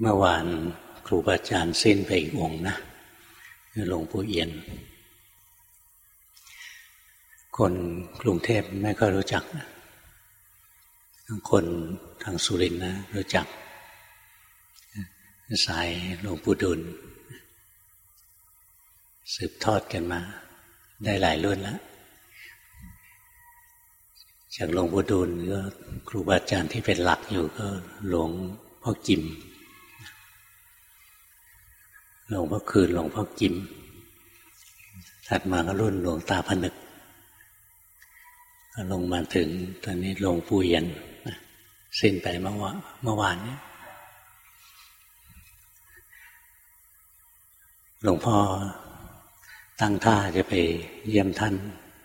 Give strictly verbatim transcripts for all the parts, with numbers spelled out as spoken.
เมื่อวานครูบาอาจารย์สิ้นไปอีกองค์นะหลวงปู่เอี่ยมคนกรุงเทพไม่ค่อยรู้จักทั้งคนทางสุรินทร์นะรู้จักสายหลวงปู่ดุลสืบทอดกันมาได้หลายรุ่นแล้วจากหลวงปู่ดูลก็ครูบาอาจารย์ที่เป็นหลักอยู่ก็หลวงพ่อกิมหลวงพ่อคืนหลวงพ่อกิมถัดมาก็รุ่นหลวงตาผนึกก็ลงมาถึงตอนนี้หลวงปู่เอี่ยมสิ้นไปเมื่อวานเมื่อวานนี้หลวงพ่อตั้งท่าจะไปเยี่ยมท่าน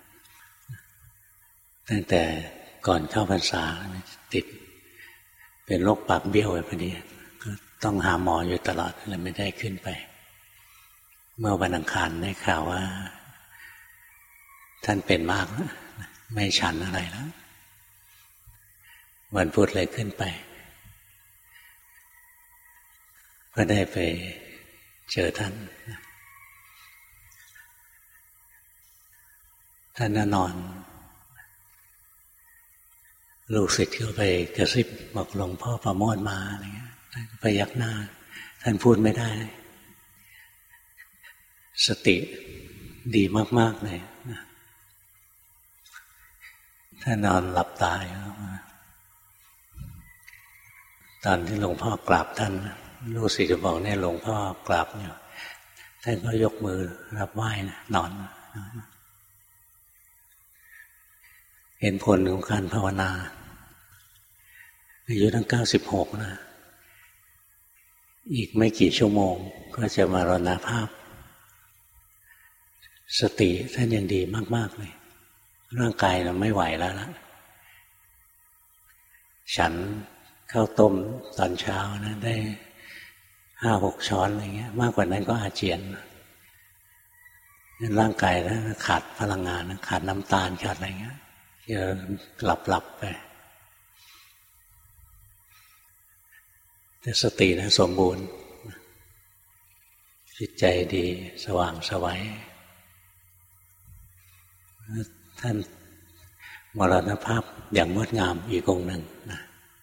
ตั้งแต่ก่อนเข้าพรรษาติดเป็นโรคปากเบี้ยวไปพอดีก็ต้องหาหมออยู่ตลอดเลยไม่ได้ขึ้นไปเมื่อวันอังคารได้ข่าวว่าท่านเป็นมากนะไม่ฉันอะไรแล้ววันพุธเลยขึ้นไปก็ได้ไปเจอท่านท่านนอนลูกศิษย์เข้าไปกระซิบบอกหลวงพ่อประโมทมาอะไรเงี้ยท่านก็พยักหน้าท่านพูดไม่ได้สติดีมากๆเลยท่านนอนหลับตาอยู่ตอนที่หลวงพ่อกราบท่านลูกศิษย์ก็บอกเนี่ยหลวงพ่อกราบอยู่ท่านก็ยกมือรับไหว้นะนอนเห็นผลของการภาวนาอายุตั้งเก้าสิบหกนะอีกไม่กี่ชั่วโมงก็จะมรณภาพสติท่านยังดีมากๆเลยร่างกายเราไม่ไหวแล้วล่ะฉันข้าวต้มตอนเช้านะได้ห้าหกช้อนอะไรเงี้ยมากกว่านั้นก็อาเจียนร่างกายนะขาดพลังงานนะขาดน้ำตาลขาดอะไรเงี้ยจะหลับหลับไปแต่สตินะสมบูรณ์จิตใจดีสว่างไสวท่านมรณภาพอย่างงดงามอีกองค์หนึ่งนะ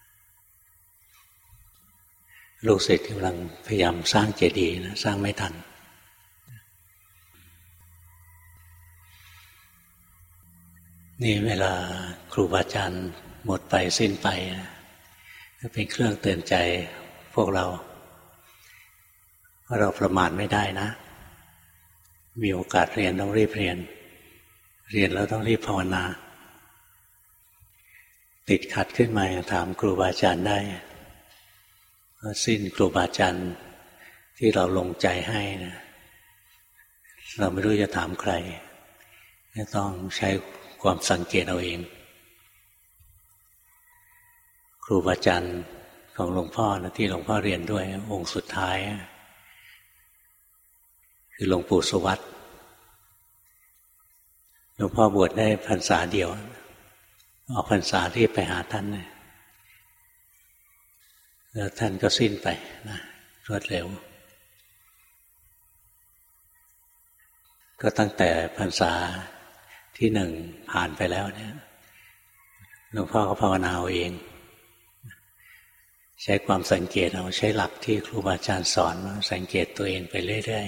ลูกศิษย์กำลังพยายามสร้างเจดีย์นะสร้างไม่ทันนี่เวลาครูบาอาจารย์หมดไปสิ้นไปนะก็เป็นเครื่องเตือนใจพวกเราว่าเราประมาทไม่ได้นะมีโอกาสเรียนต้องรีบเรียนเรียนแล้วต้องรีบภาวนาติดขัดขึ้นมาถามครูบาอาจารย์ได้ก็สิ้นครูบาอาจารย์ที่เราลงใจให้นะเราไม่รู้จะถามใครจะต้องใช้ความสังเกตเอาเองครูบาอาจารย์ของหลวงพ่อนะที่หลวงพ่อเรียนด้วยองค์สุดท้ายคือหลวงปู่สุวัตหลวงพ่อบวชได้พรรษาเดียวออกพรรษาที่ไปหาท่านแล้วท่านก็สิ้นไปนะรวดเร็วก็ตั้งแต่พรรษาที่หนึ่งผ่านไปแล้วเนี่ยหลวงพ่อก็ภาวนาเอาเองใช้ความสังเกตเอาใช้หลักที่ครูบาอาจารย์สอนสังเกตตัวเองไปเรื่อย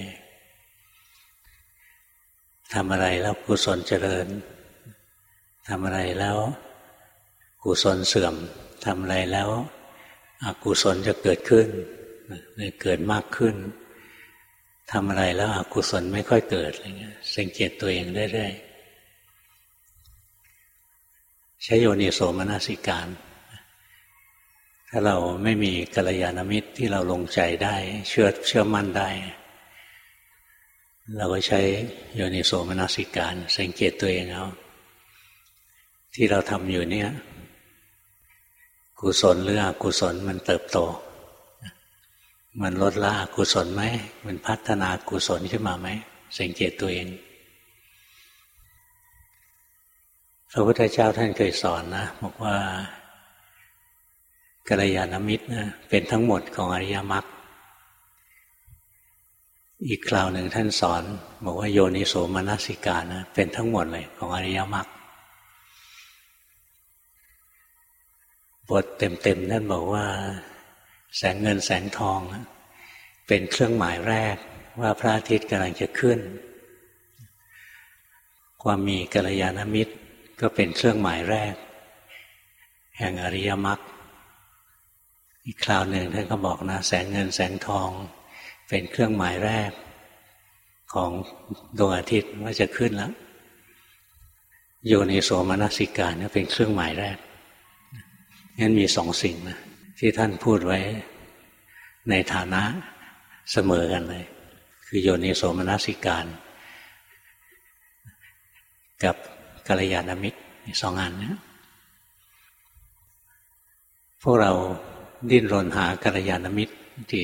ๆทำอะไรแล้วกุศลเจริญทำอะไรแล้วกุศลเสื่อมทำอะไรแล้วอกุศลจะเกิดขึ้นเกิดมากขึ้นทำอะไรแล้วอกุศลไม่ค่อยเกิดอะไรเงี้ยสังเกตตัวเองเรื่อยๆใช้โยนิโสมนสิการถ้าเราไม่มีกัลยาณมิตรที่เราลงใจได้เชื่อเชื่อมั่นได้เราก็ใช้โยนิโสมนสิการสังเกตตัวเองเอาที่เราทำอยู่เนี่ยกุศลหรืออกุศลมันเติบโตมันลดละอกุศลไหมมันพัฒนากุศลขึ้นมาไหมสังเกตตัวเองพระพุทธเจ้าท่านเคยสอนนะบอกว่ากัลยาณมิตรนะเป็นทั้งหมดของอริยมรรคอีกคราวหนึ่งท่านสอนบอกว่าโยนิโสมนสิการนะเป็นทั้งหมดเลยของอริยมรรคบทเต็มๆท่านบอกว่าแสงเงินแสงทองเป็นเครื่องหมายแรกว่าพระอาทิตย์กำลังจะขึ้นความมีกัลยาณมิตรก็เป็นเครื่องหมายแรกแห่งอริยมรรคอีกคราวหนึ่งท่านก็บอกนะแสงเงินแสงทองเป็นเครื่องหมายแรกของดวงอาทิตย์ว่าจะขึ้นแล้วโยนิโสมนสิการนี่เป็นเครื่องหมายแรกงั้นมีสองสิ่งนะที่ท่านพูดไว้ในฐานะเสมอกันเลยคือโยนิโสมนสิการกับกัลยาณมิตรสองอันนี้พวกเราดิ้นรนหากัลยาณมิตรที่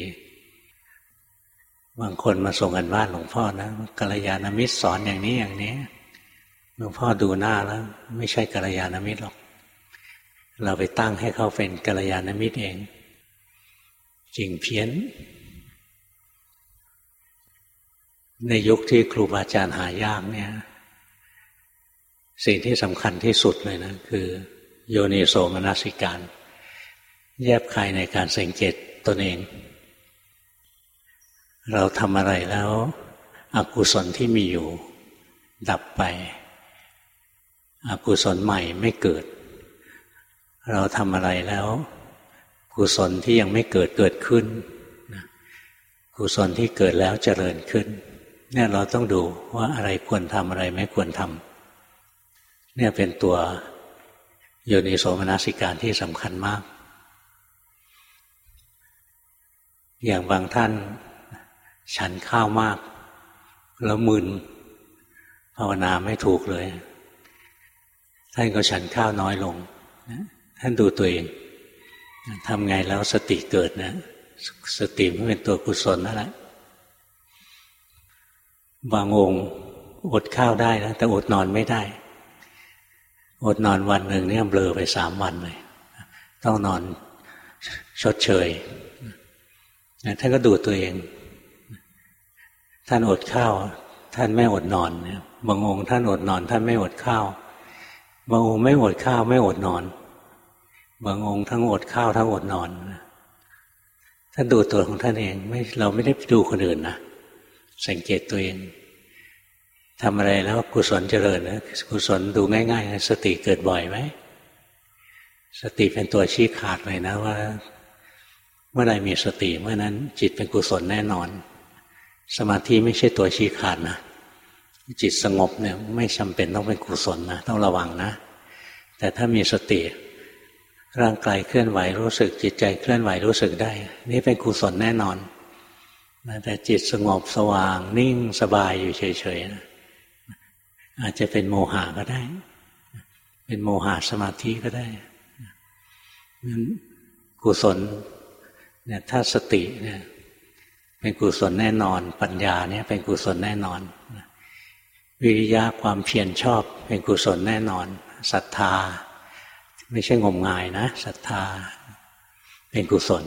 บางคนมาส่งกันบ้านหลวงพ่อนะกัลยาณมิตรสอนอย่างนี้อย่างนี้หลวงพ่อดูหน้าแล้วไม่ใช่กัลยาณมิตรหรอกเราไปตั้งให้เขาเป็นกัลยาณมิตรเองจริงเพี้ยนในยุคที่ครูบาอาจารย์หายากเนี่ยสิ่งที่สำคัญที่สุดเลยนะคือโยนิโสมนสิการแยบคายในการสังเกตตนเองเราทำอะไรแล้วอกุศลที่มีอยู่ดับไปอกุศลใหม่ไม่เกิดเราทำอะไรแล้วกุศลที่ยังไม่เกิดเกิดขึ้นกุศลที่เกิดแล้วเจริญขึ้นเนี่ยเราต้องดูว่าอะไรควรทำอะไรไม่ควรทำเนี่ยเป็นตัวโยนิโสมนสิการที่สำคัญมากอย่างบางท่านฉันข้าวมากแล้วมึนภาวนาไม่ถูกเลยท่านก็ฉันข้าวน้อยลงท่านดูตัวเองทำไงแล้วสติเกิดนะสติมันเป็นตัวกุศลนั่นแหละบางองค์อดข้าวได้นะแต่อดนอนไม่ได้อดนอนวันหนึ่งเนี่ยเบลอไปสามวันเลยต้องนอนชดเชยท่านก็ดูตัวเองท่านอดข้าวท่านไม่อดนอนบางองค์ท่านอดนอนท่านไม่อดข้าวบางองค์ไม่อดข้าวไม่อดนอนบางองค์ทั้งอดข้าวทั้งอดนอนท่านดูตัวของท่านเองไม่เราไม่ได้ดูคนอื่นนะสังเกตตัวเองทำอะไรแล้วกุศลเจริญนะกุศลดูง่ายๆสติเกิดบ่อยไหมสติเป็นตัวชี้ขาดเลยนะว่าเมื่อใดมีสติเมื่อนั้นจิตเป็นกุศลแน่นอนสมาธิไม่ใช่ตัวชี้ขาดนะจิตสงบเนี่ยไม่จำเป็นต้องเป็นกุศลนะต้องระวังนะแต่ถ้ามีสติร่างกายเคลื่อนไหวรู้สึกจิตใจเคลื่อนไหวรู้สึกได้นี่เป็นกุศลแน่นอนนะแต่จิตสงบสว่างนิ่งสบายอยู่เฉยๆนะอาจจะเป็นโมหะก็ได้เป็นโมหะสมาธิก็ได้นั้นกุศลเนี่ยถ้าสติเนี่ยเป็นกุศลแน่นอนปัญญาเนี่ยเป็นกุศลแน่นอนวิริยะความเพียรชอบเป็นกุศลแน่นอนศรัทธาไม่ใช่งมงายนะศรัทธาเป็นกุศล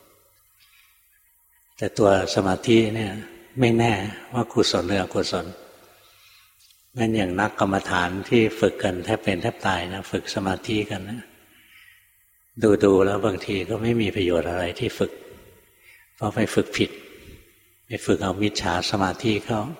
แต่ตัวสมาธิเนี่ยไม่แน่ว่ากุศลหรืออกุศลงั้นอย่างนักกรรมฐานที่ฝึกกันแทบเป็นแทบตายนะฝึกสมาธิกันนะดูๆแล้วบางทีก็ไม่มีประโยชน์อะไรที่ฝึกเพราะไปฝึกผิดไปฝึกเอามิจฉาสมาธิเข้า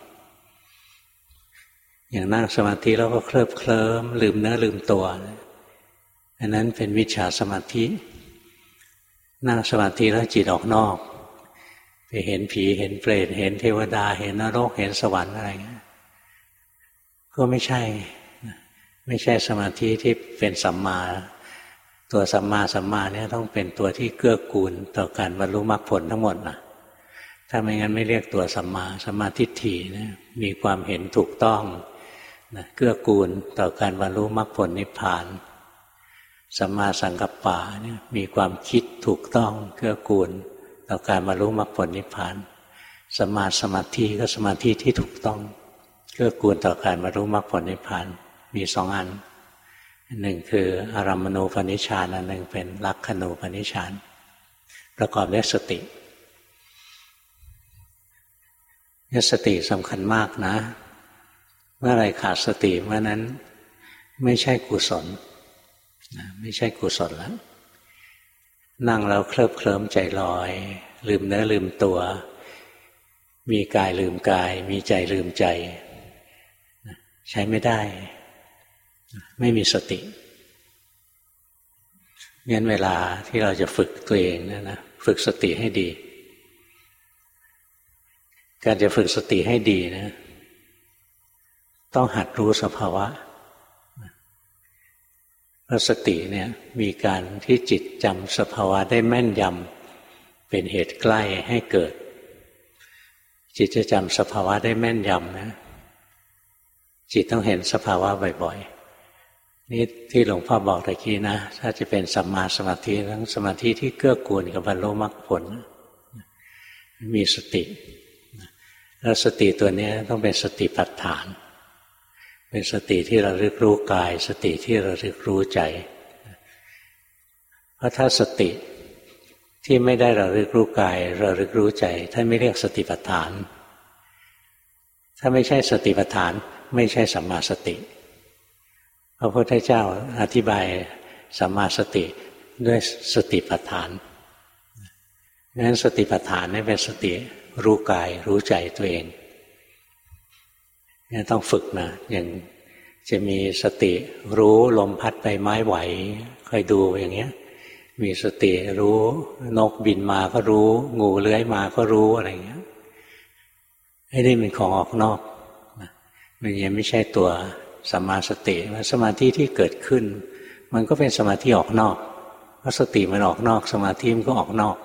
อย่างนั่งสมาธิแล้วก็เคลิบเคลิ้มลืมเนื้อลืมตัวอันนั้นเป็นมิจฉาสมาธินั่งสมาธิแล้วจิตออกนอกไปเห็นผีเห็นเปรตเห็นเทวดาเห็นนรกเห็นสวรรค์อะไรเงี้ยก็ไม่ใช่ไม่ใช่สมาธิที่เป็นสัมมาตัวสัมมาสัมมาเนี่ยต้องเป็นตัวที่เกื้อกูลต่อการบรรลุมรรคผลทั้งหมดนะถ้าไม่งั้นไม่เรียกตัวสัมมาสัมมาทิฏฐินะมีความเห็นถูกต้องนะเกื้อกูลต่อการบรรลุมรรคผลนิพพานสัมมาสังกัปปะเนี่ยมีความคิดถูกต้องเกื้อกูลต่อการบรรลุมรรคผลนิพพานสัมมาสมาธิก็สมาธิที่ถูกต้องเกื้อกูลต่อการบรรลุมรรคผลนิพพานมีสองอันหนึ่งคืออารัมมณูปนิชฌานอันหนึ่งเป็นลักขณูปนิชฌานประกอบด้วยสติเนี่ยสติสำคัญมากนะเมื่อไรขาดสติเมื่อนั้นไม่ใช่กุศลนะไม่ใช่กุศลแล้วนั่งแล้วเคลิบเคลิ้มใจลอยลืมเนื้อลืมตัวมีกายลืมกายมีใจลืมใจใช้ไม่ได้ไม่มีสติงั้นเวลาที่เราจะฝึกตัวเองนะนะฝึกสติให้ดีการจะฝึกสติให้ดีนะต้องหัดรู้สภาวะเพราะสติเนี่ยมีการที่จิตจำสภาวะได้แม่นยำเป็นเหตุใกล้ให้เกิดจิตจะจำสภาวะได้แม่นยำนะจิตต้องเห็นสภาวะบ่อยๆนี่ที่หลวงพ่อบอกตะกี้นะถ้าจะเป็นสัมมาสมาธิทั้งสมาธิที่เกื้อกูลกับบรรลุมรรคผลมีสติแล้วสติตัวนี้ต้องเป็นสติปัฏฐานเป็นสติที่ระลึกรู้กายสติที่ระลึกรู้ใจเพราะถ้าสติที่ไม่ได้ระลึกรู้กายระลึกรู้ใจท่านไม่เรียกสติปัฏฐานถ้าไม่ใช่สติปัฏฐานไม่ใช่สัมมาสติพระพุทธเจ้าอธิบายสัมมาสติด้วยสติปัฏฐานงั้นสติปัฏฐานนี่เป็นสติรู้กายรู้ใจตัวเองนี่ต้องฝึกนะอย่างจะมีสติรู้ลมพัดใบไม้ไหวคอยดูอย่างเงี้ยมีสติรู้นกบินมาก็รู้งูเลื้อยมาก็รู้อะไรอย่างเงี้ยไอ้นี่เป็นของออกนอกมันยังไม่ใช่ตัวสัมมาสติว่าสมาธิที่เกิดขึ้นมันก็เป็นสมาธิออกนอกเพราะสติมันออกนอกสมาธิมันก็ออกนอก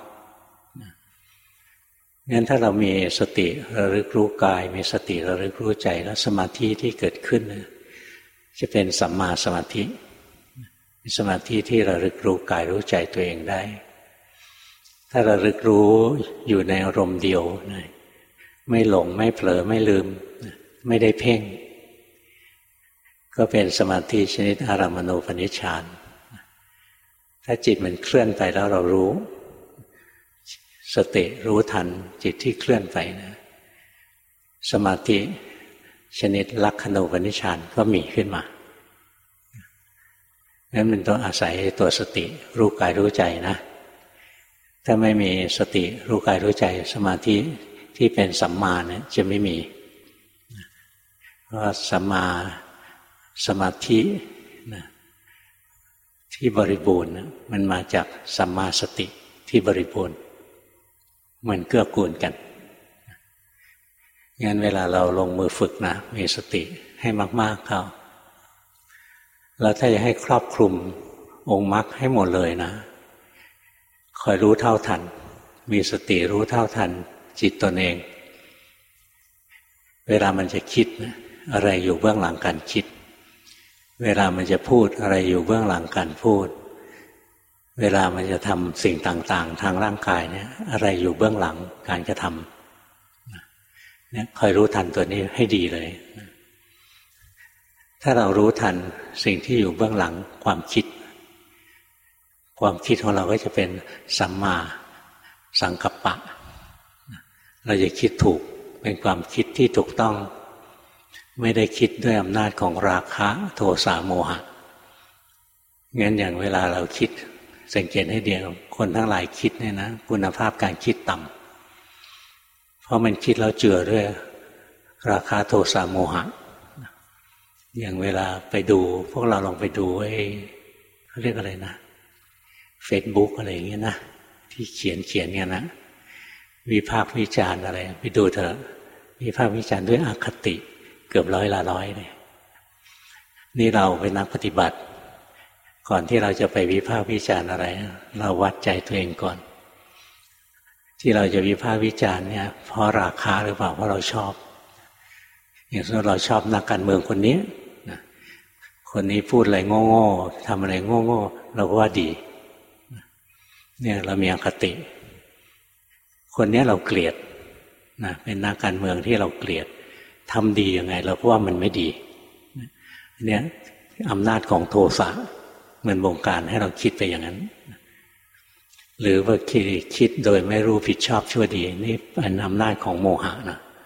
งั้นถ้าเรามีสติระลึกรู้กายมีสติระลึกรู้ใจแล้วสมาธิที่เกิดขึ้นจะเป็นสัมมาสมาธิสมาธิที่ระลึกรู้กายรู้ใจตัวเองได้ถ้าระลึกรู้อยู่ในอารมณ์เดียวไม่หลงไม่เผลอไม่ลืมไม่ได้เพ่งก็เป็นสมาธิชนิดอารามณูปนิชฌานถ้าจิตมันเคลื่อนไปแล้วเรารู้สติรู้ทันจิตที่เคลื่อนไปนะสมาธิชนิดลักขณูปนิชฌานก็มีขึ้นมางั้นมันต้องอาศัยตัวสติรู้กายรู้ใจนะถ้าไม่มีสติรู้กายรู้ใจสมาธิที่เป็นสัมมาเนี่ยจะไม่มีเพราะสัมมาสมาธินะที่บริบูรณ์มันมาจากสัมมาสติที่บริบูรณ์มันเกื้อกูลกันงั้นเวลาเราลงมือฝึกนะมีสติให้มากๆเข้าแล้วถ้าจะให้ครอบคลุมองค์มรรคให้หมดเลยนะคอยรู้เท่าทันมีสติรู้เท่าทันจิตตนเองเวลามันจะคิดนะอะไรอยู่เบื้องหลังการคิดเวลามันจะพูดอะไรอยู่เบื้องหลังการพูดเวลามันจะทำสิ่งต่างๆทางร่างกายเนี่ยอะไรอยู่เบื้องหลังการกระทำเนี่ยคอยรู้ทันตัวนี้ให้ดีเลยถ้าเรารู้ทันสิ่งที่อยู่เบื้องหลังความคิดความคิดของเราก็จะเป็นสัมมาสังกัปปะเราจะคิดถูกเป็นความคิดที่ถูกต้องไม่ได้คิดด้วยอำนาจของราคะโทสะโมหะงั้นอย่างเวลาเราคิดสังเกตให้ดีคนทั้งหลายคิดเนี่ยนะคุณภาพการคิดต่ำเพราะมันคิดแล้วเจือด้วยราคะโทสะโมหะอย่างเวลาไปดูพวกเราลองไปดูไอ้เขาเรียกอะไรนะ Facebook อะไรอย่างเงี้ยนะที่เขียนเขียนเนี่ยนะวิพากษ์วิจารณ์อะไรไปดูเถอะวิพากษ์วิจารณ์ด้วยอคติเกือบร้อยละร้อยเลยนี่เราเป็นนักปฏิบัติก่อนที่เราจะไปวิพากษ์วิจารณ์อะไรเราวัดใจตัวเองก่อนที่เราจะวิพากษ์วิจารณ์เนี่ยเพราะราคะหรือเปล่าเพราะเราชอบอย่างเช่นเราชอบนักการเมืองคนนี้คนนี้พูดอะไรโง่ๆทำอะไรโง่ๆเราก็ว่าดีเนี่ยเรามีอคติคนนี้เราเกลียดนะเป็นนักการเมืองที่เราเกลียดทำดียังไงเราก็ว่ามันไม่ดีเนี่ยอำนาจของโทสะมันบงการให้เราคิดไปอย่างนั้นหรือว่าคิดคิดโดยไม่รู้ผิดชอบชั่วดีนี่เป็นอำนาจของโมหะนะ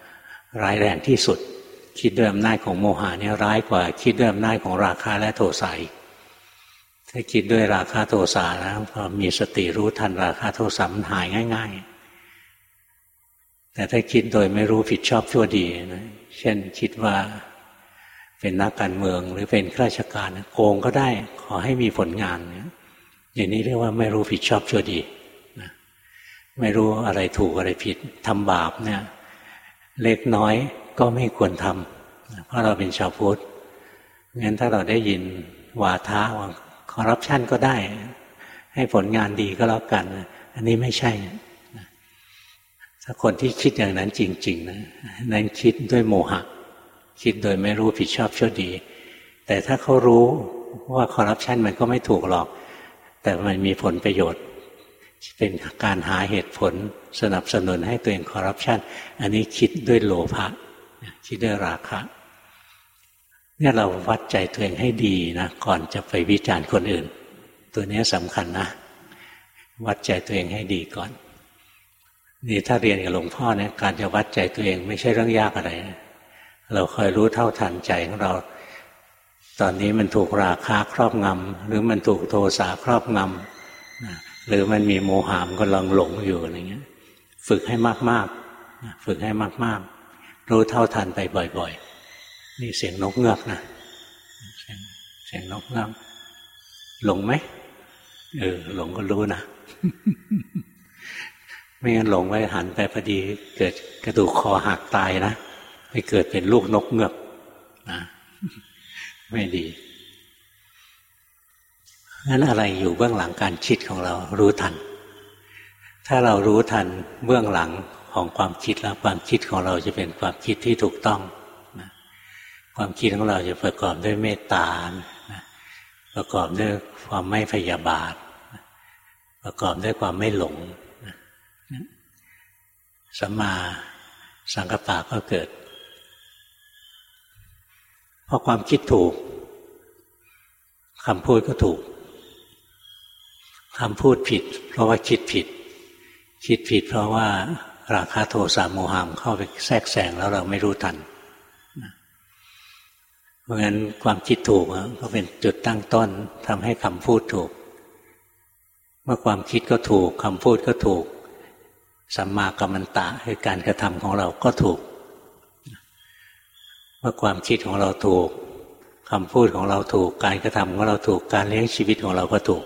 ร้ายแรงที่สุดคิดด้วยอำนาจของโมหะเนี่ยร้ายกว่าคิดด้วยอำนาจของราคะและโทสะถ้าคิดด้วยราคะโทสะนะพอมีสติรู้ทันราคะโทสะมันหายง่ายๆแต่ถ้าคิดโดยไม่รู้ผิดชอบชั่วดีนะเช่นคิดว่าเป็นนักการเมืองหรือเป็นข้าราชการโกงก็ได้ขอให้มีผลงานอย่างนี้เรียกว่าไม่รู้ผิดชอบชั่วดีนะไม่รู้อะไรถูกอะไรผิดทำบาปเนี่ยเล็กน้อยก็ไม่ควรทำเพราะเราเป็นชาวพุทธงั้นถ้าเราได้ยินวาทะว่าคอร์รัปชันก็ได้ให้ผลงานดีก็แล้วกันอันนี้ไม่ใช่ถ้าคนที่คิดอย่างนั้นจริงๆนะนั้นคิดด้วยโมหะคิดโดยไม่รู้ผิดชอบชั่วดีแต่ถ้าเขารู้ว่าคอร์รัปชันมันก็ไม่ถูกหรอกแต่มันมีผลประโยชน์เป็นการหาเหตุผลสนับสนุนให้ตัวเองคอร์รัปชันอันนี้คิดด้วยโลภะคิดด้วยราคะเนี่ยเราวัดใจตัวเองให้ดีนะก่อนจะไปวิจารณ์คนอื่นตัวนี้สำคัญนะวัดใจตัวเองให้ดีก่อนนี่ถ้าเรียนกับหลวงพ่อเนี่ยการจะวัดใจตัวเองไม่ใช่เรื่องยากอะไรเราคอยรู้เท่าทันใจของเราตอนนี้มันถูกราคะครอบงำหรือมันถูกโทสะครอบงำหรือมันมีโมหะมันกำลังหลงอยู่อะไรเงี้ยฝึกให้มากๆฝึกให้มากๆรู้เท่าทันไปบ่อยๆนี่เสียงนกเงือกนะเสียงเสียงนกเงือกหลงไหมเออหลงก็รู้นะ ไม่งั้นหลงไว้หันไปพอดีเกิดกระดูกคอหักตายนะไปเกิดเป็นลูกนกเงือกนะไม่ดีงั้นอะไรอยู่เบื้องหลังการคิดของเรารู้ทันถ้าเรารู้ทันเบื้องหลังของความคิดแล้วความคิดของเราจะเป็นความคิดที่ถูกต้องนะความคิดของเราจะประกอบด้วยเมตตานะประกอบด้วยความไม่พยาบาทนะประกอบด้วยความไม่หลงนะสัมมาสังกัปปะก็เกิดพอความคิดถูกคำพูดก็ถูกคำพูดผิดเพราะว่าคิดผิดคิดผิดเพราะว่าราคะโทสะโมหะเข้าไปแทรกแซงแล้วเราไม่รู้ทันเพราะงั้นความคิดถูกก็เป็นจุดตั้งต้นทำให้คำพูดถูกเมื่อความคิดก็ถูกคำพูดก็ถูกสัมมากัมมันตะคือการกระทำของเราก็ถูกเมื่อความคิดของเราถูกคำพูดของเราถูกการกระทำของเราถูกการเลี้ยงชีวิตของเราก็ถูก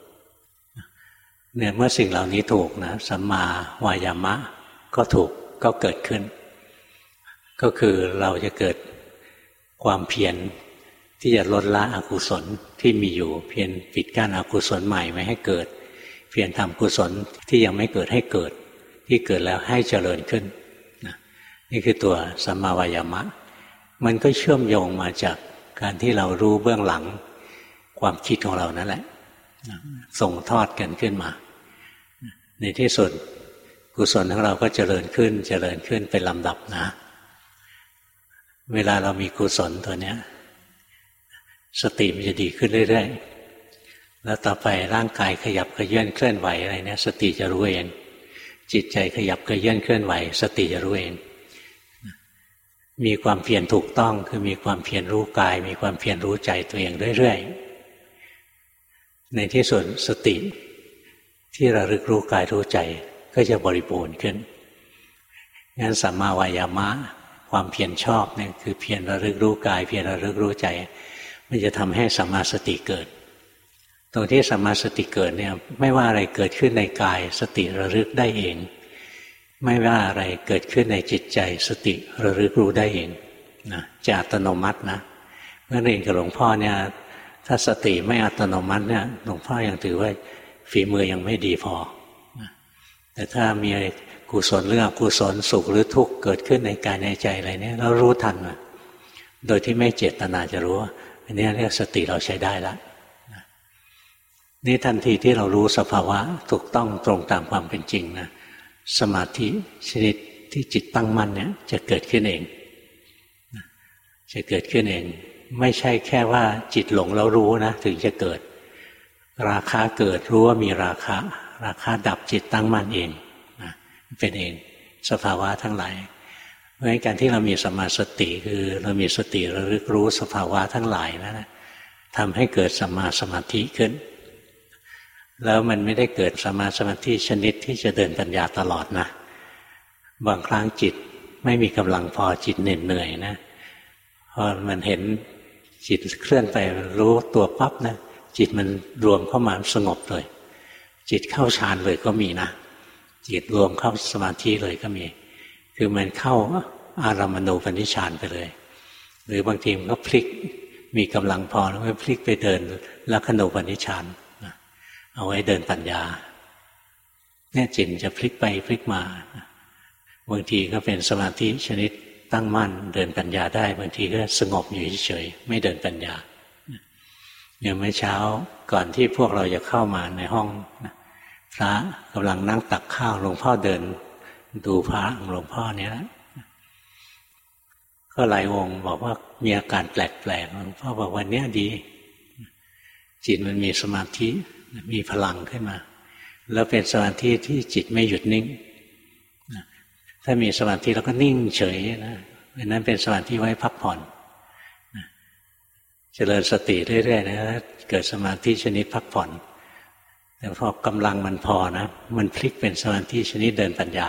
เนี่ยเมื่อสิ่งเหล่านี้ถูกนะสัมมาวายามะก็ถูกก็เกิดขึ้นก็คือเราจะเกิดความเพียรที่จะลดละอกุศลที่มีอยู่เพียรปิดกั้นอกุศลใหม่ไม่ให้เกิดเพียรทำกุศลที่ยังไม่เกิดให้เกิดที่เกิดแล้วให้เจริญขึ้นนะนี่คือตัวสัมมาวายามะมันก็เชื่อมโยงมาจากการที่เรารู้เบื้องหลังความคิดของเรานั่นแหละส่งทอดกันขึ้นมาในที่สุดกุศลของเราก็เจริญขึ้นเจริญขึ้นเป็นลำดับนะเวลาเรามีกุศลตัวเนี้ยสติมันจะดีขึ้นเรื่อยๆแล้วต่อไปร่างกายขยับเขยื้อนเคลื่อนไหวอะไรเนี่ยสติจะรู้เองจิตใจขยับเขยื้อนเคลื่อนไหวสติจะรู้เองมีความเพียรถูกต้องคือมีความเพียรรู้กายมีความเพียรรู้ใจตัวเองเรื่อยๆในที่สุดสติที่ระลึกรู้กายรู้ใจก็จะบริบูรณ์ขึ้นงั้นสัมมาวายามะความเพียรชอบเนี่ยคือเพียรระลึกรู้กายเพียรระลึกรู้ใจมันจะทำให้สัมมาสติเกิดตรงที่สัมมาสติเกิดเนี่ยไม่ว่าอะไรเกิดขึ้นในกายสติระลึกได้เองไม่ว่าอะไรเกิดขึ้นในจิตใจสติระลึกรู้ได้เองนะจะอัตโนมัตินะเมื่อเรียนกับหลวงพ่อเนี่ยถ้าสติไม่อัตโนมัติเนี่ยหลวงพ่อยังถือว่าฝีมือยังไม่ดีพอนะแต่ถ้ามีกุศลหรืออกุศลสุขหรือทุกข์เกิดขึ้นในกายในใจอะไรเนี่ยเรารู้ทันนะโดยที่ไม่เจตนาจะรู้อันนี้เรียกสติเราใช้ได้แล้วนี่ทันทีที่เรารู้สภาวะถูกต้องตรงตามความเป็นจริงนะสมาธิชนิดที่จิตตั้งมั่นเนี่ยจะเกิดขึ้นเองจะเกิดขึ้นเองไม่ใช่แค่ว่าจิตหลงแล้วรู้นะถึงจะเกิดราคะเกิดรู้ว่ามีราคะราคะดับจิตตั้งมั่นเองนะเป็นเองสภาวะทั้งหลายเพราะฉะนั้นการที่เรามีสัมมาสติคือเรามีสติระลึกรู้สภาวะทั้งหลายนั่นนะทำให้เกิดสัมมาสมาธิขึ้นแล้วมันไม่ได้เกิดสัมมาสมาธิชนิดที่จะเดินปัญญาตลอดนะบางครั้งจิตไม่มีกำลังพอจิตเหน็ดเหนื่อยนะพอมันเห็นจิตเคลื่อนไปรู้ตัวปั๊บนะจิตมันรวมเข้ามาสงบเลยจิตเข้าฌานเลยก็มีนะจิตรวมเข้าสมาธิเลยก็มีคือมันเข้าอารามณูปนิชฌานไปเลยหรือบางทีมันก็พลิกมีกำลังพอแล้วก็พลิกไปเดินลักขณูปนิชฌานเอาไว้เดินปัญญาเนี่ยจิตจะพลิกไปพลิกมาบางทีก็เป็นสมาธิชนิดตั้งมั่นเดินปัญญาได้บางทีก็สงบอยู่เฉยๆไม่เดินปัญญาอย่างเมื่อเช้าก่อนที่พวกเราจะเข้ามาในห้องพระกำลังนั่งตักข้าวหลวงพ่อเดินดูพระของหลวงพ่อเนี้ยก็หลายองค์บอกว่ามีอาการแปลกๆหลวงพ่อบอกวันนี้ดีจิตมันมีสมาธิมีพลังขึ้นมาแล้วเป็นสมาธิที่จิตไม่หยุดนิ่งถ้ามีสมาธิแล้วก็นิ่งเฉยนะนั้นเป็นสมาธิไว้พักผ่อนเจริญสติเรื่อยๆนะเกิดสมาธิชนิดพักผ่อนแต่พอกำลังมันพอนะมันพลิกเป็นสมาธิชนิดเดินปัญญา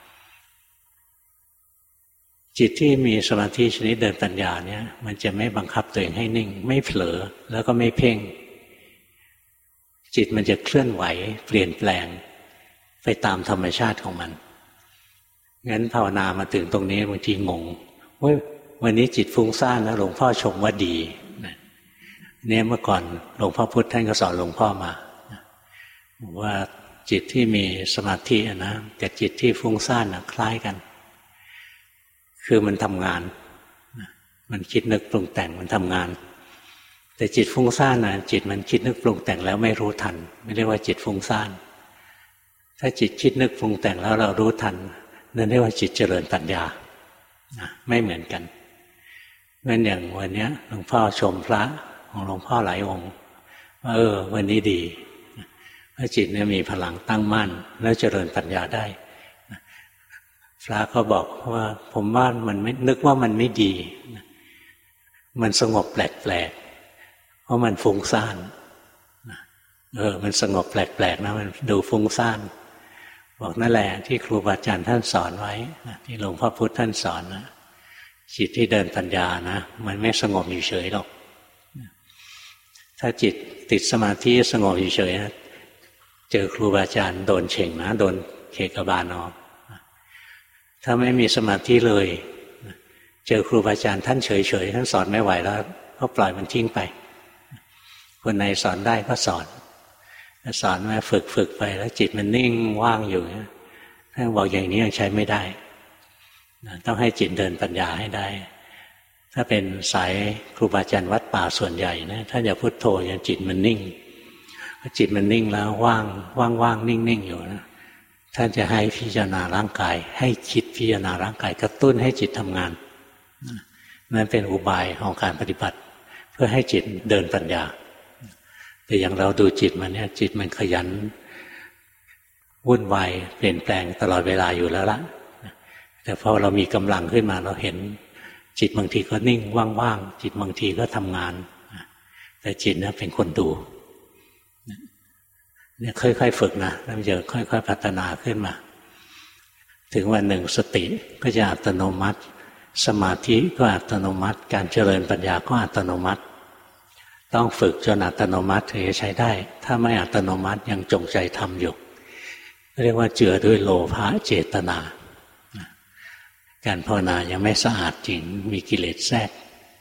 จิตที่มีสมาธิชนิดเดินปัญญาเนี่ยมันจะไม่บังคับตัวเองให้นิ่งไม่เผลอแล้วก็ไม่เพ่งจิตมันจะเคลื่อนไหวเปลี่ยนแปลงไปตามธรรมชาติของมันงั้นภาวนามาถึงตรงนี้บางทีงงว่าวันนี้จิตฟุ้งซ่านแล้วหลวงพ่อชมว่าดีเนี่ยเมื่อก่อนหลวงพ่อพุธท่านก็สอนหลวงพ่อมาว่าจิตที่มีสมาธินะกับจิตที่ฟุ้งซ่านนะคล้ายกันคือมันทำงานมันคิดนึกปรุงแต่งมันทำงานแต่จิตฟุ้งซ่านนะจิตมันคิดนึกปรุงแต่งแล้วไม่รู้ทันไม่เรียกว่าจิตฟุ้งซ่านถ้าจิตคิดนึกปรุงแต่งแล้วเรารู้ทันนั่นเรียกว่าจิตเจริญปัญญาไม่เหมือนกันงั้นอย่างวันนี้หลวงพ่อชมพระของหลวงพ่อหลายองค์ว่าเออวันนี้ดีเพราะจิตเนี่ยมีพลังตั้งมั่นแล้วเจริญปัญญาได้พระก็บอกว่าผมว่ามันไม่นึกว่ามันไม่ดีมันสงบแปลกๆเพราะมันฟุ้งซ่านเออมันสงบแปลกๆนะมันดูฟุ้งซ่านบอกนั่นแหละที่ครูบาอาจารย์ท่านสอนไว้ที่หลวงพ่อพุธท่านสอนนะจิตที่เดินปัญญานะมันไม่สงบอยู่เฉยหรอกถ้าจิตติดสมาธิสงบอยู่เฉยนะเจอครูบาอาจารย์โดนเฉ่งนะโดนเขกบาลเอาถ้าไม่มีสมาธิเลยเจอครูบาอาจารย์ท่านเฉยๆท่านสอนไม่ไหวแล้วก็ปล่อยมันทิ้งไปคนไหนสอนได้ก็สอนสอนมาฝึกฝึกไปแล้วจิตมันนิ่งว่างอยู่ท่านบอกอย่างนี้ยังใช้ไม่ได้ต้องให้จิตเดินปัญญาให้ได้ถ้าเป็นสายครูบาอาจารย์วัดป่าส่วนใหญ่นะถ้าอย่าพุทโธอย่างจิตมันนิ่งจิตมันนิ่งแล้วว่างว่างๆนิ่งๆอยู่นะท่านจะให้พิจารณาร่างกายให้คิดพิจารณาร่างกายกระตุ้นให้จิตทำงานนั่นเป็นอุบายของการปฏิบัติเพื่อให้จิตเดินปัญญาแต่อย่างเราดูจิตมันเนี่ยจิตมันขยันวุ่นวายเปลี่ยนแปลงตลอดเวลาอยู่แล้วละแต่พอเรามีกำลังขึ้นมาเราเห็นจิตบางทีก็นิ่งว่างๆจิตบางทีก็ทำงานแต่จิตนะเป็นคนดูเนี่ยค่อยๆฝึกนะแล้วมันจะค่อยๆพัฒนาขึ้นมาถึงวันหนึ่งสติก็จะอัตโนมัติสมาธิก็อัตโนมัติการเจริญปัญญาก็อัตโนมัติต้องฝึกจนอัตโนมัติถึงจะใช้ได้ถ้าไม่อัตโนมัติยังจงใจทำอยู่เรียกว่าเจือด้วยโลภะเจตนาการภาวนายังไม่สะอาดจริงมีกิเลสแทรก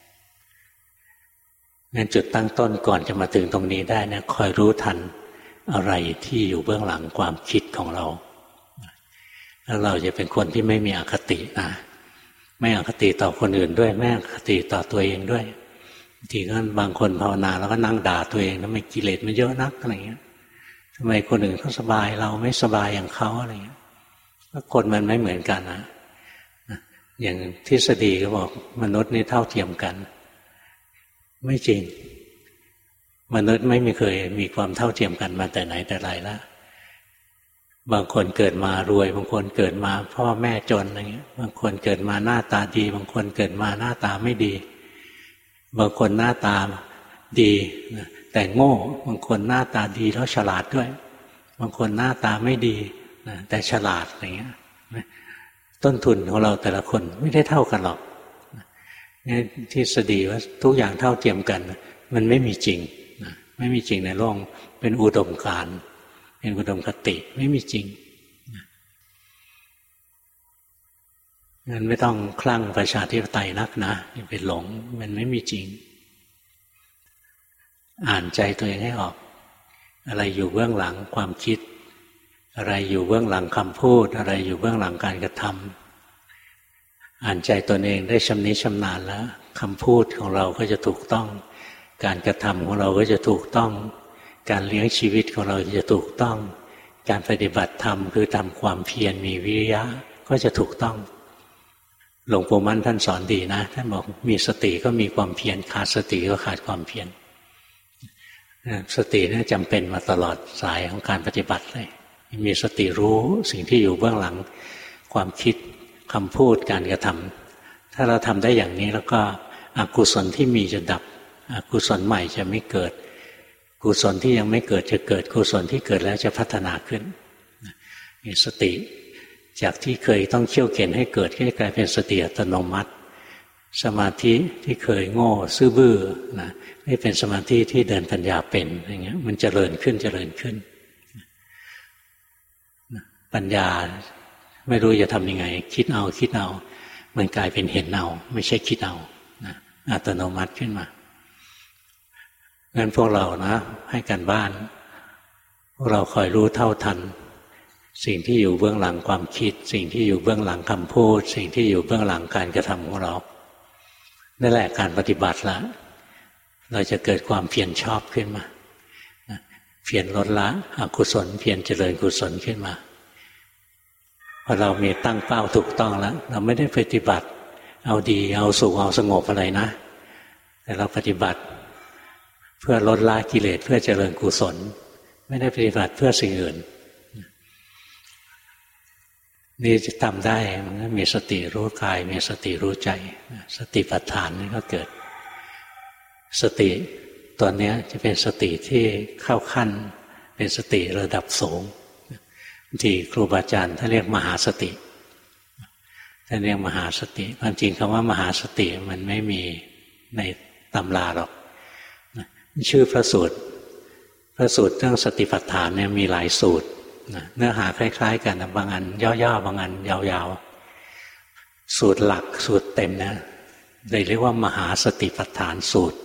งั้นจุดตั้งต้นก่อนจะมาถึงตรงนี้ได้นะคอยรู้ทันอะไรที่อยู่เบื้องหลังความคิดของเราแล้วเราจะเป็นคนที่ไม่มีอคตินะไม่อคติต่อคนอื่นด้วยไม่อคติต่อตัวเองด้วยบางทีก็บางคนภาวนาแล้วก็นั่งด่าตัวเองแล้วไม่กิเลสมันเยอะนักอะไรเงี้ยทำไมคนอื่นเขาสบายเราไม่สบายอย่างเขาอะไรเงี้ยก็คนมันไม่เหมือนกันนะอย่างทฤษฎีก็บอกมนุษย์นี่เท่าเทียมกันไม่จริงมนุษย์ไม่มีเคยมีความเท่าเทียมกันมาแต่ไหนแต่ไรแล้วบางคนเกิดมารวยบางคนเกิดมาพ่อแม่จนอะไรเงี้ยบางคนเกิดมาหน้าตาดีบางคนเกิดมาหน้าตาไม่ดีบางคนหน้าตาดีแต่โง่บางคนหน้าตาดีแล้วฉลาดด้วยบางคนหน้าตาไม่ดีแต่ฉลาดอะไรเงี้ยต้นทุนของเราแต่ละคนไม่ได้เท่ากันหรอกนี่ทฤษฎีว่าทุกอย่างเท่าเทียมกันมันไม่มีจริงไม่มีจริงในโลกเป็นอุดมการณ์เป็นอุดมคติไม่มีจริงงั้นไม่ต้องคลั่งประชาธิปไตยนักนะอย่าไปหลงมันไม่มีจริงอ่านใจตัวเองให้ออกอะไรอยู่เบื้องหลังความคิดอะไรอยู่เบื้องหลังคำพูดอะไรอยู่เบื้องหลังการกระทำอ่านใจตนเองได้ชำนิชำนาญแล้วคำพูดของเราก็จะถูกต้องการกระทำของเราก็จะถูกต้องการเลี้ยงชีวิตของเราจะถูกต้องการปฏิบัติธรรมคือทำความเพียรมีวิริยะก็จะถูกต้องหลวงปู่มั่นท่านสอนดีนะท่านบอกมีสติก็มีความเพียรขาดสติก็ขาดความเพียรสตินี่จำเป็นมาตลอดสายของการปฏิบัติเลยมีสติรู้สิ่งที่อยู่เบื้องหลังความคิดคำพูดการกระทำถ้าเราทำได้อย่างนี้แล้วก็อกุศลที่มีจะดับอกุศลใหม่จะไม่เกิดกุศลที่ยังไม่เกิดจะเกิดกุศลที่เกิดแล้วจะพัฒนาขึ้นมีสติจากที่เคยต้องเขี่ยวเข็นให้เกิดก็จะกลายเป็นสติอัตโนมัติสมาธิที่เคยโง่ซื่อบื้อนะนี่เป็นสมาธิที่เดินปัญญาเป็นอย่างเงี้ยมันเจริญขึ้นเจริญขึ้นปัญญาไม่รู้จะทำยังไงคิดเอาคิดเอามันกลายเป็นเห็นเอาไม่ใช่คิดเอานะอัตโนมัติขึ้นมางั้นพวกเรานะให้กันบ้านพวกเราคอยรู้เท่าทันสิ่งที่อยู่เบื้องหลังความคิดสิ่งที่อยู่เบื้องหลังคำพูดสิ่งที่อยู่เบื้องหลังการกระทำของเรานั่นแหละการปฏิบัติละเราจะเกิดความเพียรชอบขึ้นมาเพียรลดละอกุศลเพียรเจริญกุศลขึ้นมาพอเรามีตั้งเป้าถูกต้องแล้วเราไม่ได้ปฏิบัติเอาดีเอาสุขเอาสงบอะไรนะแต่เราปฏิบัติเพื่อลดละกิเลสเพื่อเจริญกุศลไม่ได้ปฏิบัติเพื่อสิ่งอื่นนี่จะทำได้มันก็มีสติรู้กายมีสติรู้ใจสติปัฏฐานนี่ก็เกิดสติตัวนี้จะเป็นสติที่เข้าขั้นเป็นสติระดับสูงที่ครูบาอาจารย์ท่านเรียกมหาสติท่านเรียกมหาสติความจริงคำว่ามหาสติมันไม่มีในตำราหรอกชื่อพระสูตรพระสูตรเรื่องสติปัฏฐานเนี่ยมีหลายสูตรเนื้อหาคล้ายๆกันบางอันย่อๆบางอันยาวๆสูตรหลักสูตรเต็มนะเลยเรียกว่ามหาสติปัฏฐานสูตร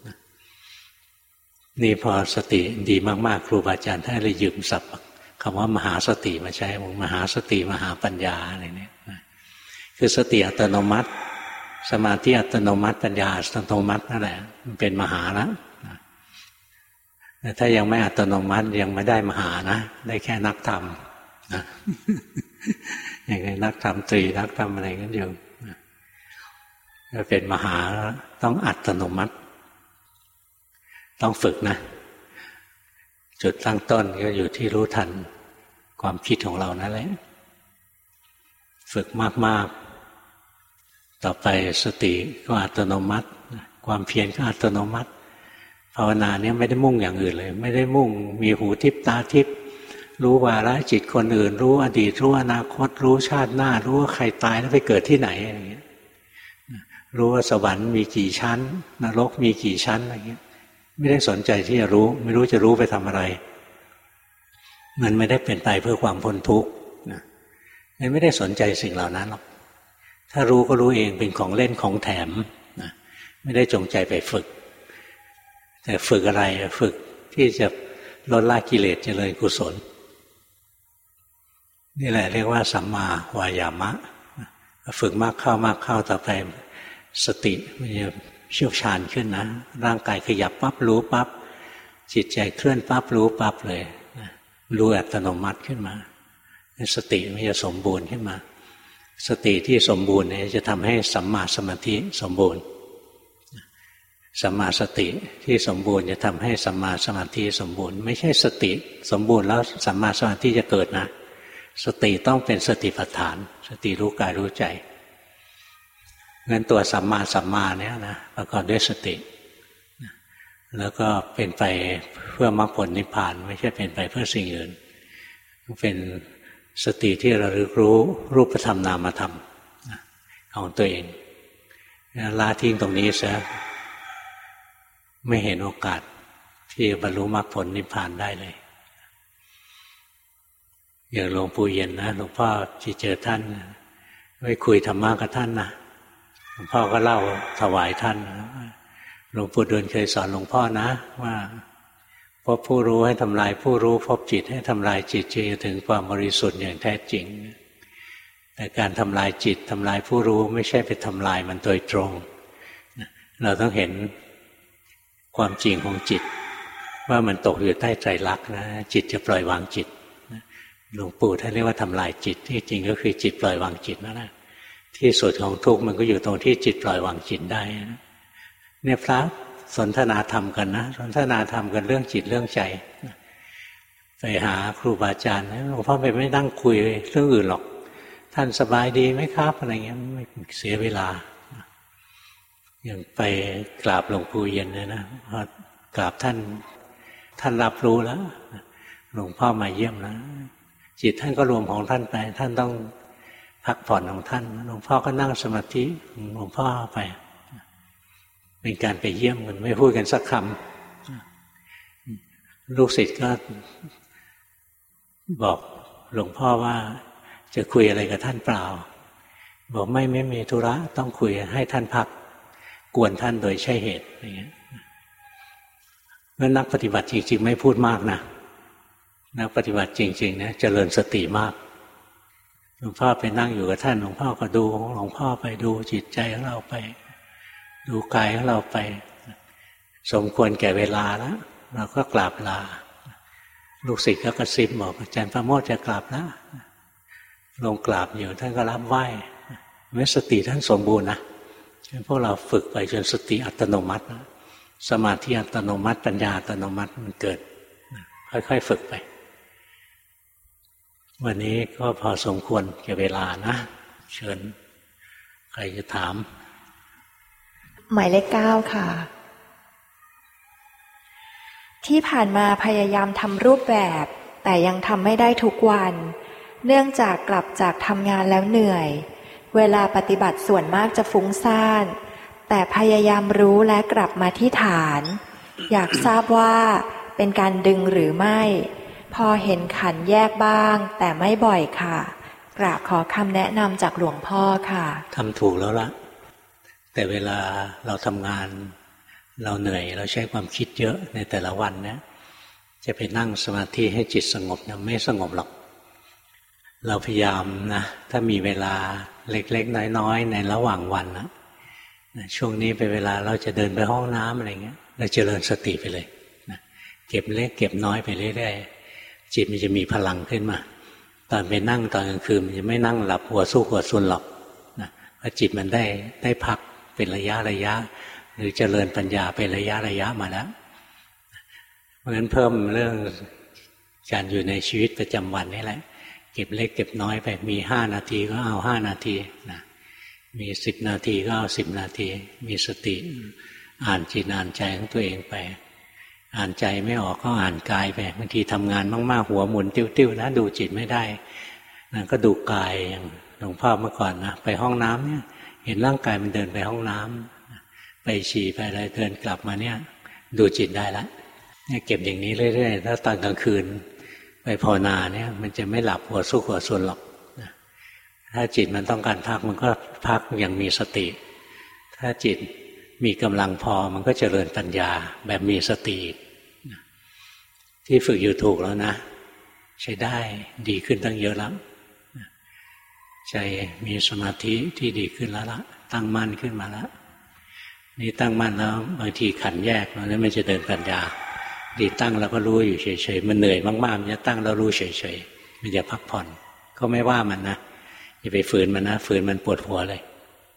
นี่พอสติดีมากๆครูบาอาจารย์ท่านเลยยืมศัพท์คำว่ามหาสติมาใช้มหาสติมหาปัญญาอะไรเนี่ยคือสติอัตโนมัติสมาธิอัตโนมัติปัญญาอัตโนมัตินั่นแหละมันเป็นมหาแล้วแต่ถ้ายังไม่อัตโนมัติยังไม่ได้มหานะได้แค่นักธรรมนะอย่างไรนักธรรมตรีนักธรรมอะไรกันอยู่ถ้าเป็นมหาต้องอัตโนมัติต้องฝึกนะจุดตั้งต้นก็อยู่ที่รู้ทันความคิดของเรานั่นแหละฝึกมากๆต่อไปสติก็อัตโนมัติความเพียรก็อัตโนมัติภาวนาเนี่ยไม่ได้มุ่งอย่างอื่นเลยไม่ได้มุ่งมีหูทิพตาทิพรู้วาระจิตคนอื่นรู้อดีตรู้อนาคตรู้ชาติหน้ารู้ว่าใครตายแล้วไปเกิดที่ไหนอะไรเงี้ยรู้ว่าสวรรค์มีกี่ชั้นนรกมีกี่ชั้นอะไรเงี้ยไม่ได้สนใจที่จะรู้ไม่รู้จะรู้ไปทำอะไรมันไม่ได้เป็นไปเพื่อความพ้นทุกข์นะไม่ได้สนใจสิ่งเหล่านั้นหรอกถ้ารู้ก็รู้เองเป็นของเล่นของแถมนะไม่ได้จงใจไปฝึกแต่ฝึกอะไรฝึกที่จะลดละกิเลสเจริญกุศลนี่แหละเรียกว่าสัมมาวายามะฝึกมากเข้ามากเข้าต่อไปสติมันจะเชี่ยวชาญขึ้นนะร่างกายขยับปั๊บรู้ปั๊บจิตใจเคลื่อนปั๊บรู้ปั๊บเลยรู้อัตโนมัติขึ้นมาสติมันจะสมบูรณ์ขึ้นมาสติที่สมบูรณ์เนี่ยจะทำให้สัมมาสมาธิสมบูรณ์สัมมาสติที่สมบูรณ์จะทำให้สัมมาสมาธิสมบูรณ์ไม่ใช่สติสมบูรณ์แล้วสัมมาสมาธิจะเกิดนะสติต้องเป็นสติปัฏฐานสติรู้กายรู้ใจงั้นตัวสัมมาสัมมาเนี่ยนะประกอบด้วยสติแล้วก็เป็นไปเพื่อมรรคผลนิพพานไม่ใช่เป็นไปเพื่อสิ่งอื่นเป็นสติที่ระลึกรู้รูปธรรมนามธรรมของตัวเองละทิ้งตรงนี้ซะไม่เห็นโอกาสที่บรรลุมรรคผลนิพพานได้เลยอย่างหลวงปู่เย็นนะหลวงพ่อที่เจอท่านไปคุยธรรมะกับท่านนะหลวงพ่อก็เล่าถวายท่านหลวงปู่ดูลย์เคยสอนหลวงพ่อนะว่าพบผู้รู้ให้ทำลายผู้รู้พบจิตให้ทำลายจิตจึงจะถึงความบริสุทธิ์อย่างแท้จริงแต่การทำลายจิตทำลายผู้รู้ไม่ใช่ไปทำลายมันโดยตรงเราต้องเห็นความจริงของจิตว่ามันตกอยู่ใต้ไตรลักษณ์นะจิตจะปล่อยวางจิตหลวงปู่ท่านเรียกว่าทำลายจิตที่จริงก็คือจิตปล่อยวางจิตนั่นแหละที่สุดของทุกข์มันก็อยู่ตรงที่จิตปล่อยวางจิตได้เนี่ยพระสนทนาธรรมกันนะสนทนาธรรมกันเรื่องจิตเรื่องใจไปหาครูบาอาจารย์หลวงพ่อไปไม่นั่งคุยเรื่องอื่นหรอกท่านสบายดีไหมครับอะไรเงี้ยไม่เสียเวลาอย่างไปกราบหลวงปู่เย็นเลยนะพอกราบท่านท่านรับรู้แล้วหลวงพ่อมาเยี่ยมนะจิตท่านก็รวมของท่านไปท่านต้องพักผ่อนของท่านหลวงพ่อก็นั่งสมาธิหลวงพ่อไปเป็นการไปเยี่ยมกันไม่พูดกันสักคำลูกศิษย์ก็บอกหลวงพ่อว่าจะคุยอะไรกับท่านเปล่าบอกไม่ไม่มีธุระต้องคุยให้ท่านพักกวนท่านโดยใช่เหตุอย่างเงี้ยเมื่อนักปฏิบัติจริงๆไม่พูดมากนะนักปฏิบัติจริงๆนะเจริญสติมากหลวงพ่อไปนั่งอยู่กับท่านหลวงพ่อก็ดูหลวงพ่อไปดูจิตใจของเราไปดูกายของเราไปสมควรแก่เวลาแล้วเราก็กราบลาลูกศิษย์ก็กระซิบบอกอาจารย์ประโมทจะกราบแล้วลงกราบอยู่ท่านก็รับไหว้เมื่อสติท่านสมบูรณ์นะพวกเราฝึกไปจนสติอัตโนมัติสมาธิอัตโนมัติปัญญาอัตโนมัติมันเกิดค่อยๆฝึกไปวันนี้ก็พอสมควรแก่เวลานะเชิญใครจะถามหมายเลขเก้าค่ะที่ผ่านมาพยายามทำรูปแบบแต่ยังทำไม่ได้ทุกวันเนื่องจากกลับจากทำงานแล้วเหนื่อยเวลาปฏิบัติส่วนมากจะฟุ้งซ่านแต่พยายามรู้และกลับมาที่ฐานอยากทราบว่าเป็นการดึงหรือไม่พอเห็นขันแยกบ้างแต่ไม่บ่อยค่ะกราบขอคำแนะนำจากหลวงพ่อค่ะทำถูกแล้วล่ะแต่เวลาเราทำงานเราเหนื่อยเราใช้ความคิดเยอะในแต่ละวันนะจะไปนั่งสมาธิให้จิตสงบนะไม่สงบหรอกเราพยายามนะถ้ามีเวลาเล็กๆน้อยๆในระหว่างวันนะช่วงนี้เป็นเวลาเราจะเดินไปห้องน้ำอะไรเงี้ยเราเจริญสติไปเลยนะเก็บเล็กเก็บน้อยไปเรื่อยๆจิตมันจะมีพลังขึ้นมาตอนไปนั่งตอนกลางคืนมันจะไม่นั่งหลับหัวสู้หัวซุนหรอกนะเพราะจิตมันได้ได้พักเป็นระยะระยะหรือเจริญปัญญาเป็นระยะระยะมาแล้วเพราะฉะนั้นเพิ่มเรื่องการอยู่ในชีวิตประจำวันนี่แหละเก็บเล็กเก็บน้อยไปมีห้านาทีก็เอาห้านาทีนะมีสิบนาทีก็เอาสิบนาทีมีสติอ่านจิตอ่านใจของตัวเองไปอ่านใจไม่ออกก็อ่านกายไปบางทีทำงานมากๆหัวหมุนติ้วๆนะดูจิตไม่ได้นะก็ดูกายอย่างหลวงพ่อเมื่อก่อนนะไปห้องน้ำเนี่ยเห็นร่างกายมันเดินไปห้องน้ำไปฉี่ไปอะไรเดินกลับมาเนี่ยดูจิตได้แล้วเนี่ยเก็บอย่างนี้เรื่อยๆถ้าตอนกลางคืนไปภาวนาเนี่ยมันจะไม่หลับหัวสู้หัวซุนหรอกถ้าจิตมันต้องการพักมันก็พักอย่างมีสติถ้าจิตมีกำลังพอมันก็เจริญปัญญาแบบมีสติที่ฝึกอยู่ถูกแล้วนะใช้ได้ดีขึ้นตั้งเยอะแล้วใจมีสมาธิที่ดีขึ้นแล้วละตั้งมั่นขึ้นมาแล้วนี่ตั้งมั่นแล้วบางทีขันแยกแล้วมันจะเดินปัญญาดีตั้งแล้วก็รู้อยู่เฉยๆมันเหนื่อยมากๆมันจะตั้งแล้วรู้เฉยๆมันจะพักผ่อนก็ไม่ว่ามันนะอย่าไปฝืนมันนะฝืนมันปวดหัวเลย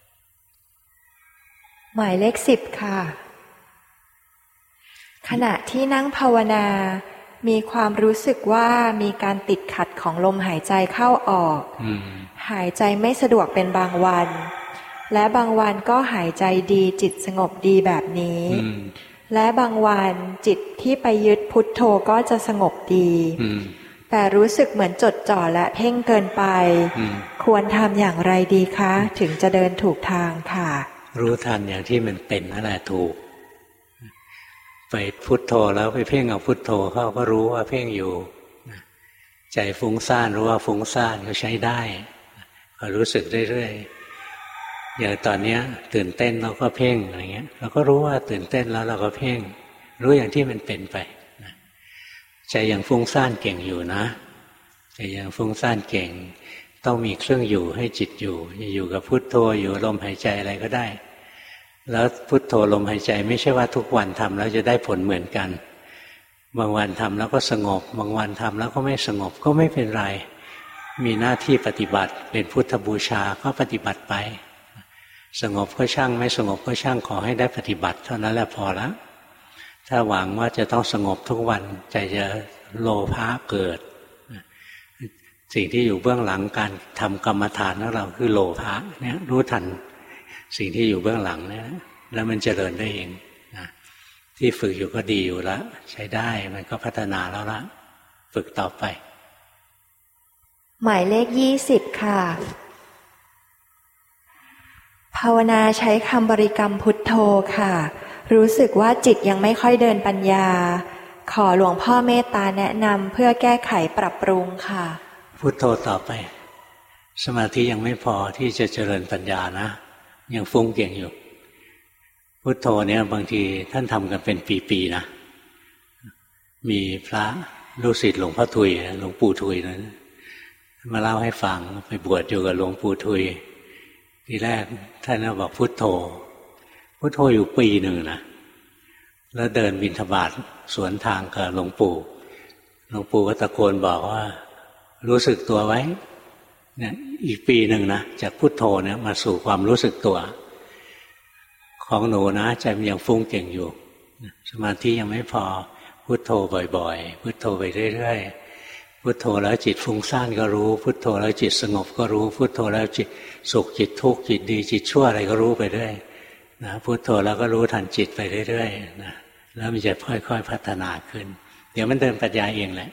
หมายเลขสิบค่ะขณะที่นั่งภาวนามีความรู้สึกว่ามีการติดขัดของลมหายใจเข้าออกหายใจไม่สะดวกเป็นบางวันและบางวันก็หายใจดีจิตสงบดีแบบนี้และบางวันจิตที่ไปยึดพุทโธก็จะสงบดีแต่รู้สึกเหมือนจดจ่อและเพ่งเกินไปควรทำอย่างไรดีคะถึงจะเดินถูกทางค่ะรู้ทันอย่างที่มันเป็นนั่นแหละถูกไปพุทโธแล้วไปเพ่งเอาพุทโธเขาก็รู้ว่าเพ่งอยู่ใจฟุ้งซ่านรู้ว่าฟุ้งซ่านก็ใช้ได้ก็รู้สึกเรื่อยๆอย่างตอนนี้ตื่นเต้นเราก็เพ่งอะไรเงี้ยเราก็รู้ว่าตื่นเต้นแล้วเราก็เพ่งรู้อย่างที่มันเป็นไปใจยังฟุ้งซ่านเก่งอยู่นะใจยังฟุ้งซ่านเก่งต้องมีเครื่องอยู่ให้จิตอยู่อยู่กับพุทโธอยู่ลมหายใจอะไรก็ได้แล้วพุทโธลมหายใจไม่ใช่ว่าทุกวันทำแล้วจะได้ผลเหมือนกันบางวันทำแล้วก็สงบบางวันทำแล้วก็ไม่สงบก็ไม่เป็นไรมีหน้าที่ปฏิบัติเป็นพุทธบูชาก็ปฏิบัติไปสงบก็ช่างไม่สงบก็ช่างขอให้ได้ปฏิบัติเท่านั้นแหละพอแล้วถ้าหวังว่าจะต้องสงบทุกวันใจจะโลภะเกิดสิ่งที่อยู่เบื้องหลังการทำกรรมฐานของเราคือโลภะเนี่ยรู้ทันสิ่งที่อยู่เบื้องหลังเนี่ยแล้วมันเจริญได้เองนะที่ฝึกอยู่ก็ดีอยู่แล้วใช้ได้มันก็พัฒนาแล้วละฝึกต่อไปหมายเลขยี่สิบค่ะภาวนาใช้คำบริกรรมพุทโธค่ะรู้สึกว่าจิตยังไม่ค่อยเดินปัญญาขอหลวงพ่อเมตตาแนะนำเพื่อแก้ไขปรับปรุงค่ะพุทโธต่อไปสมาธิยังไม่พอที่จะเจริญปัญญานะยังฟุ้งเก่งอยู่พุทโธเนี่ยบางทีท่านทำกันเป็นปีๆนะมีพระลูกศิษย์หลวงพ่อทุยหลวงปู่ทุยนะมาเล่าให้ฟังไปบวชอยู่กับหลวงปู่ทุยทีแรกท่านก็บอกพุทโธพุทโธอยู่ปีหนึ่งนะแล้วเดินบิณฑบาตสวนทางกับหลวงปู่หลวงปู่ก็ตะโกนบอกว่ารู้สึกตัวไว้เนี่ยอีกปีหนึ่งนะจากพุทโธเนี่ยมาสู่ความรู้สึกตัวของหนูนะใจมันยังฟุ้งเก่งอยู่สมาธิยังไม่พอพุทโธบ่อยๆพุทโธไปเรื่อยๆพุทโธแล้วจิตฟุ้งซ่านก็รู้พุทโธแล้วจิตสงบก็รู้พุทโธแล้วจิตสุขจิตทุกข์จิตดีจิตชั่วอะไรก็รู้ไปเรื่อยนะพุทโธแล้วก็รู้ทันจิตไปเรื่อยๆนะแล้วมันจะค่อยๆพัฒนาขึ้นเดี๋ยวมันเดินปัญญาเองแหละ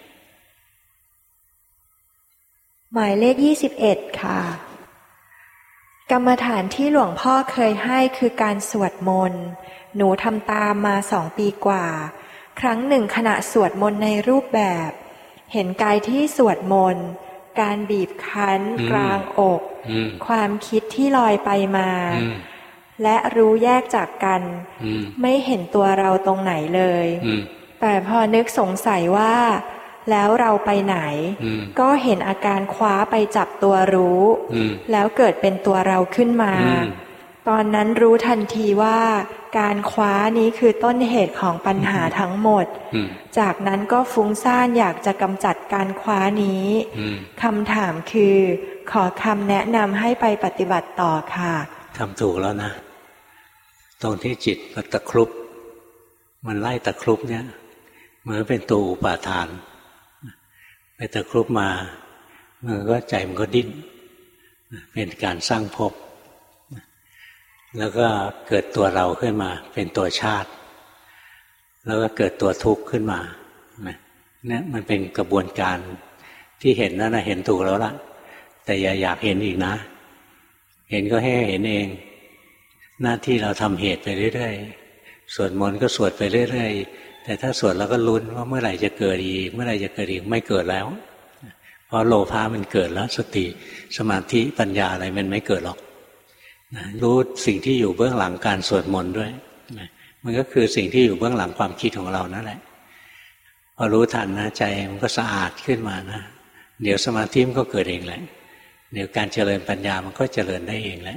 หมายเลขยี่สิบเอ็ดค่ะกรรมฐานที่หลวงพ่อเคยให้คือการสวดมนต์หนูทำตามมาสองปีกว่าครั้งหนึ่งขณะสวดมนต์ในรูปแบบเห็นกายที่สวดมนต์การบีบคั้นกลางอกความคิดที่ลอยไปมาและรู้แยกจากกันไม่เห็นตัวเราตรงไหนเลยแต่พอนึกสงสัยว่าแล้วเราไปไหนก็เห็นอาการคว้าไปจับตัวรู้แล้วเกิดเป็นตัวเราขึ้นมาตอนนั้นรู้ทันทีว่าการคว้านี้คือต้นเหตุของปัญหาทั้งหมดจากนั้นก็ฟุ้งซ่านอยากจะกำจัดการคว้านี้คำถามคือขอคำแนะนำให้ไปปฏิบัติต่อค่ะทำถูกแล้วนะตรงที่จิตมันตะครุบมันไล่ตะครุบเนี่ยเหมือนเป็นตัวอุปาทานไปตะครุบมามันก็ใจมันก็ดิ้นเป็นการสร้างภพแล้วก็เกิดตัวเราขึ้นมาเป็นตัวชาติแล้วก็เกิดตัวทุกข์ขึ้นมาเนี่ยมันเป็นกระบวนการที่เห็นนั่นนะเห็นถูกแล้วล่ะแต่อย่าอยากเห็นอีกนะเห็นก็ให้เห็นเองหน้าที่เราทำเหตุไปเรื่อยๆสวดมนต์ก็สวดไปเรื่อยๆแต่ถ้าสวดแล้วก็ลุ้นว่าเมื่อไหร่จะเกิดอีกเมื่อไหร่จะเกิดอีกไม่เกิดแล้วเพราะโลภะมันเกิดแล้วสติสมาธิปัญญาอะไรมันไม่เกิดหรอกรู้สิ่งที่อยู่เบื้องหลังการสวดมนต์ด้วยมันก็คือสิ่งที่อยู่เบื้องหลังความคิดของเรานั่นแหละพอรู้ทันนะใจมันก็สะอาดขึ้นมานะเดี๋ยวสมาธิมันก็เกิดเองแหละเดี๋ยวการเจริญปัญญามันก็เจริญได้เองแหละ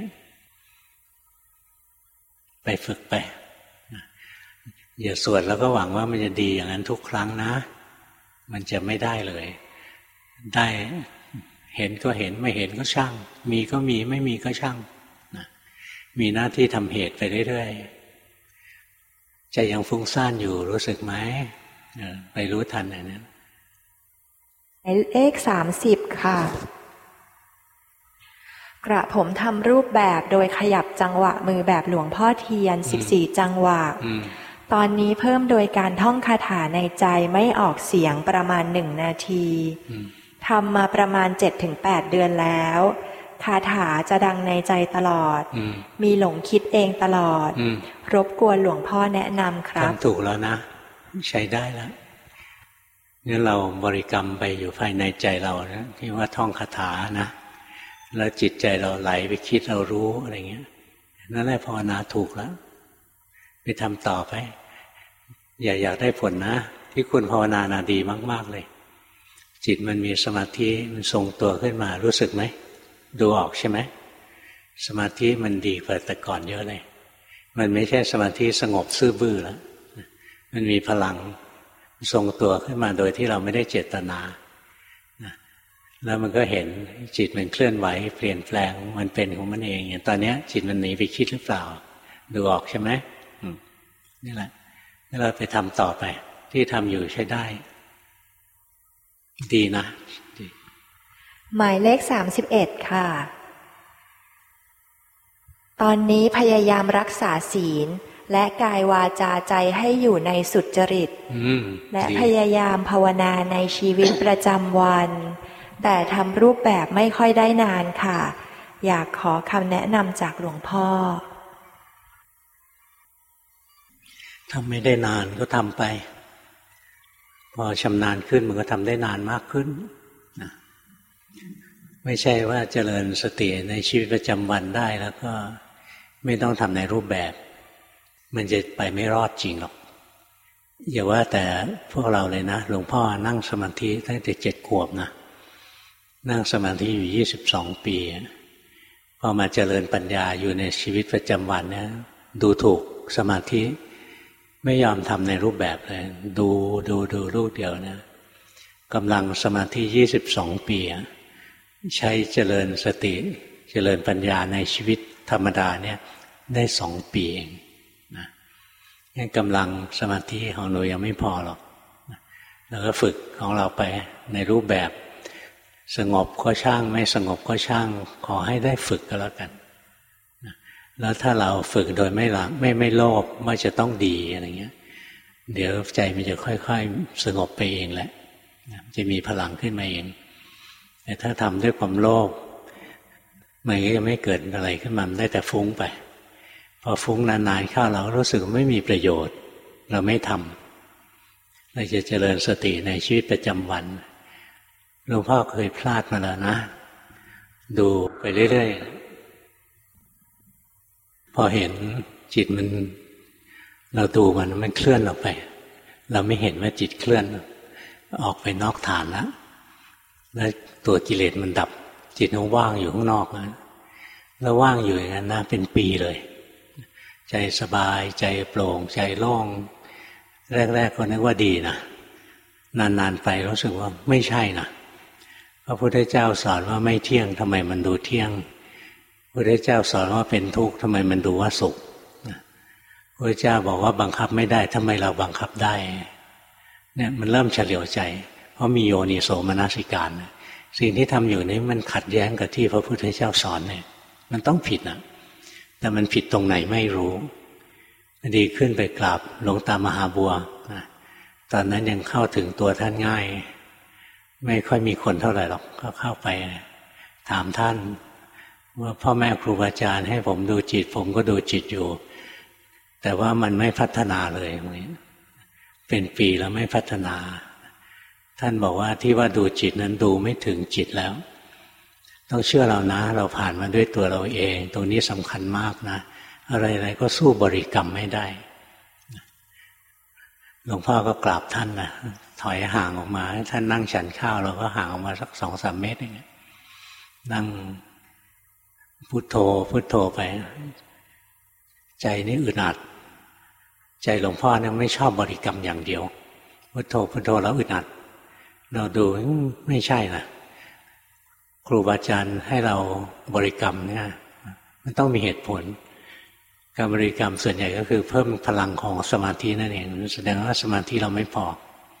ไปฝึกไปอย่าสวดแล้วก็หวังว่ามันจะดีอย่างนั้นทุกครั้งนะมันจะไม่ได้เลยได้เห็นก็เห็นไม่เห็นก็ช่างมีก็มีไม่มีก็ช่างนะมีหน้าที่ทำเหตุไปเรื่อยๆใจยังฟุ้งซ่านอยู่รู้สึกไหมไปรู้ทันอย่างนั้นหมายเลขสามสิบค่ะกระผมทำรูปแบบโดยขยับจังหวะมือแบบหลวงพ่อเทียนสิบสี่จังหวะตอนนี้เพิ่มโดยการท่องคาถาในใจไม่ออกเสียงประมาณหนึ่งนาทีทำมาประมาณเจ็ดถึงแปดเดือนแล้วคาถาจะดังในใจตลอดมีหลงคิดเองตลอดรบกวนหลวงพ่อแนะนำครับทำถูกแล้วนะใช้ได้แล้วงั้นเราบริกรรมไปอยู่ภายในใจเรานะที่ว่าท่องคาถานะแล้วจิตใจเราไหลไปคิดเรารู้อะไรเงี้ยนั่นแหละภาวนาถูกแล้วไปทำต่อไปอย่าอยากได้ผลนะที่คุณภาวนานาดีมากๆเลยจิตมันมีสมาธิมันทรงตัวขึ้นมารู้สึกไหมดูออกใช่ไหมสมาธิมันดีกว่าแต่ก่อนเยอะเลยมันไม่ใช่สมาธิสงบซื่อบื้อแล้วมันมีพลังทรงตัวขึ้นมาโดยที่เราไม่ได้เจตนาแล้วมันก็เห็นจิตมันเคลื่อนไหวเปลี่ยนแปลงมันเป็นของมันเองอย่างตอนนี้จิตมันหนีไปคิดหรือเปล่าดูออกใช่ไหมนี่แหละแล้วเราไปทำต่อไปที่ทำอยู่ใช้ได้ดีนะหมายเลขสามสิบเอ็ดค่ะตอนนี้พยายามรักษาศีลและกายวาจาใจให้อยู่ในสุจริตและพยายามภาวนาในชีวิตประจำวันแต่ทำรูปแบบไม่ค่อยได้นานค่ะอยากขอคำแนะนำจากหลวงพ่อทำไม่ได้นานก็ทำไปพอชำนาญขึ้นมันก็ทำได้นานมากขึ้นนะไม่ใช่ว่าเจริญสติในชีวิตประจำวันได้แล้วก็ไม่ต้องทำในรูปแบบมันจะไปไม่รอดจริงหรอกอย่าว่าแต่พวกเราเลยนะหลวงพ่อนั่งสมาธิตั้งแต่เจ็ดขวบนะนั่งสมาธิอยู่ยี่สิบสองปีพอมาเจริญปัญญาอยู่ในชีวิตประจำวันเนี่ยดูถูกสมาธิไม่ยอมทำในรูปแบบเลยดูดูดูรูปเดียวนะกำลังสมาธิยี่สิบสองปีใช้เจริญสติเจริญปัญญาในชีวิตธรรมดาเนี่ยได้สองปีเองนะงั้นกำลังสมาธิของหนูยังไม่พอหรอกแล้วก็ฝึกของเราไปในรูปแบบสงบก็ช่างไม่สงบก็ช่างขอให้ได้ฝึกก็แล้วกันแล้วถ้าเราฝึกโดยไม่หลังไม่ไม่โลภว่าจะต้องดีอะไรเงี้ยเดี๋ยวใจมันจะค่อยๆสงบไปเองแหละจะมีพลังขึ้นมาเองแต่ถ้าทำด้วยความโลภมันก็จะไม่เกิดอะไรขึ้นมาได้แต่ฟุ้งไปพอฟุ้งนานๆเข้าเรารู้สึกไม่มีประโยชน์เราไม่ทำเราจะเจริญสติในชีวิตประจำวันหลวงพ่อเคยพลาดมาแล้วนะดูไปเรื่อยๆพอเห็นจิตมันเราดูมันมันเคลื่อนออกไปเราไม่เห็นว่าจิตเคลื่อนออกไปนอกฐานแล้วแล้วตัวกิเลสมันดับจิตมันว่างอยู่ข้างนอกนะแล้วว่างอยู่อย่างนั้นนะเป็นปีเลยใจสบายใจโปร่งใจโล่งแรกๆก็นึกว่าดีนะนานๆไปรู้สึกว่าไม่ใช่นะพระพุทธเจ้าสอนว่าไม่เที่ยงทำไมมันดูเที่ยงพระพุทธเจ้าสอนว่าเป็นทุกข์ทำไมมันดูว่าสุขพระพุทธเจ้าบอกว่าบังคับไม่ได้ทำไมเราบังคับได้เนี่ยมันเริ่มเฉลียวใจเพราะมีโยนิโสมนสิการสิ่งที่ทำอยู่นี้มันขัดแย้งกับที่พระพุทธเจ้าสอนเนี่ยมันต้องผิดนะแต่มันผิดตรงไหนไม่รู้ดีขึ้นไปกราบหลวงตามหาบัวตอนนั้นยังเข้าถึงตัวท่านง่ายไม่ค่อยมีคนเท่าไหร่หรอกก็เข้าไปถามท่านว่าพ่อแม่ครูบาอาจารย์ให้ผมดูจิตผมก็ดูจิตอยู่แต่ว่ามันไม่พัฒนาเลยเป็นปีแล้วไม่พัฒนาท่านบอกว่าที่ว่าดูจิตนั้นดูไม่ถึงจิตแล้วต้องเชื่อเรานะเราผ่านมาด้วยตัวเราเองตรงนี้สำคัญมากนะอะไรๆก็สู้บริกรรมไม่ได้หลวงพ่อก็กราบท่านนะถอยห่างออกมาให้ท่านนั่งฉันข้าวเราก็ห่างออกมาสักสองสามเมตรอย่างเงี้ยนั่งพุทโธพุทโธไปใจนี่อึดอัดใจหลวงพ่อเนี่ยไม่ชอบบริกรรมอย่างเดียวพุทโธพุทโธแล้วอึดอัดเราดูไม่ใช่นะครูบาอาจารย์ให้เราบริกรรมเนี่ยมันต้องมีเหตุผลการบริกรรมส่วนใหญ่ก็คือเพิ่มพลังของสมาธินั่นเองแสดงว่าสมาธิเราไม่พอ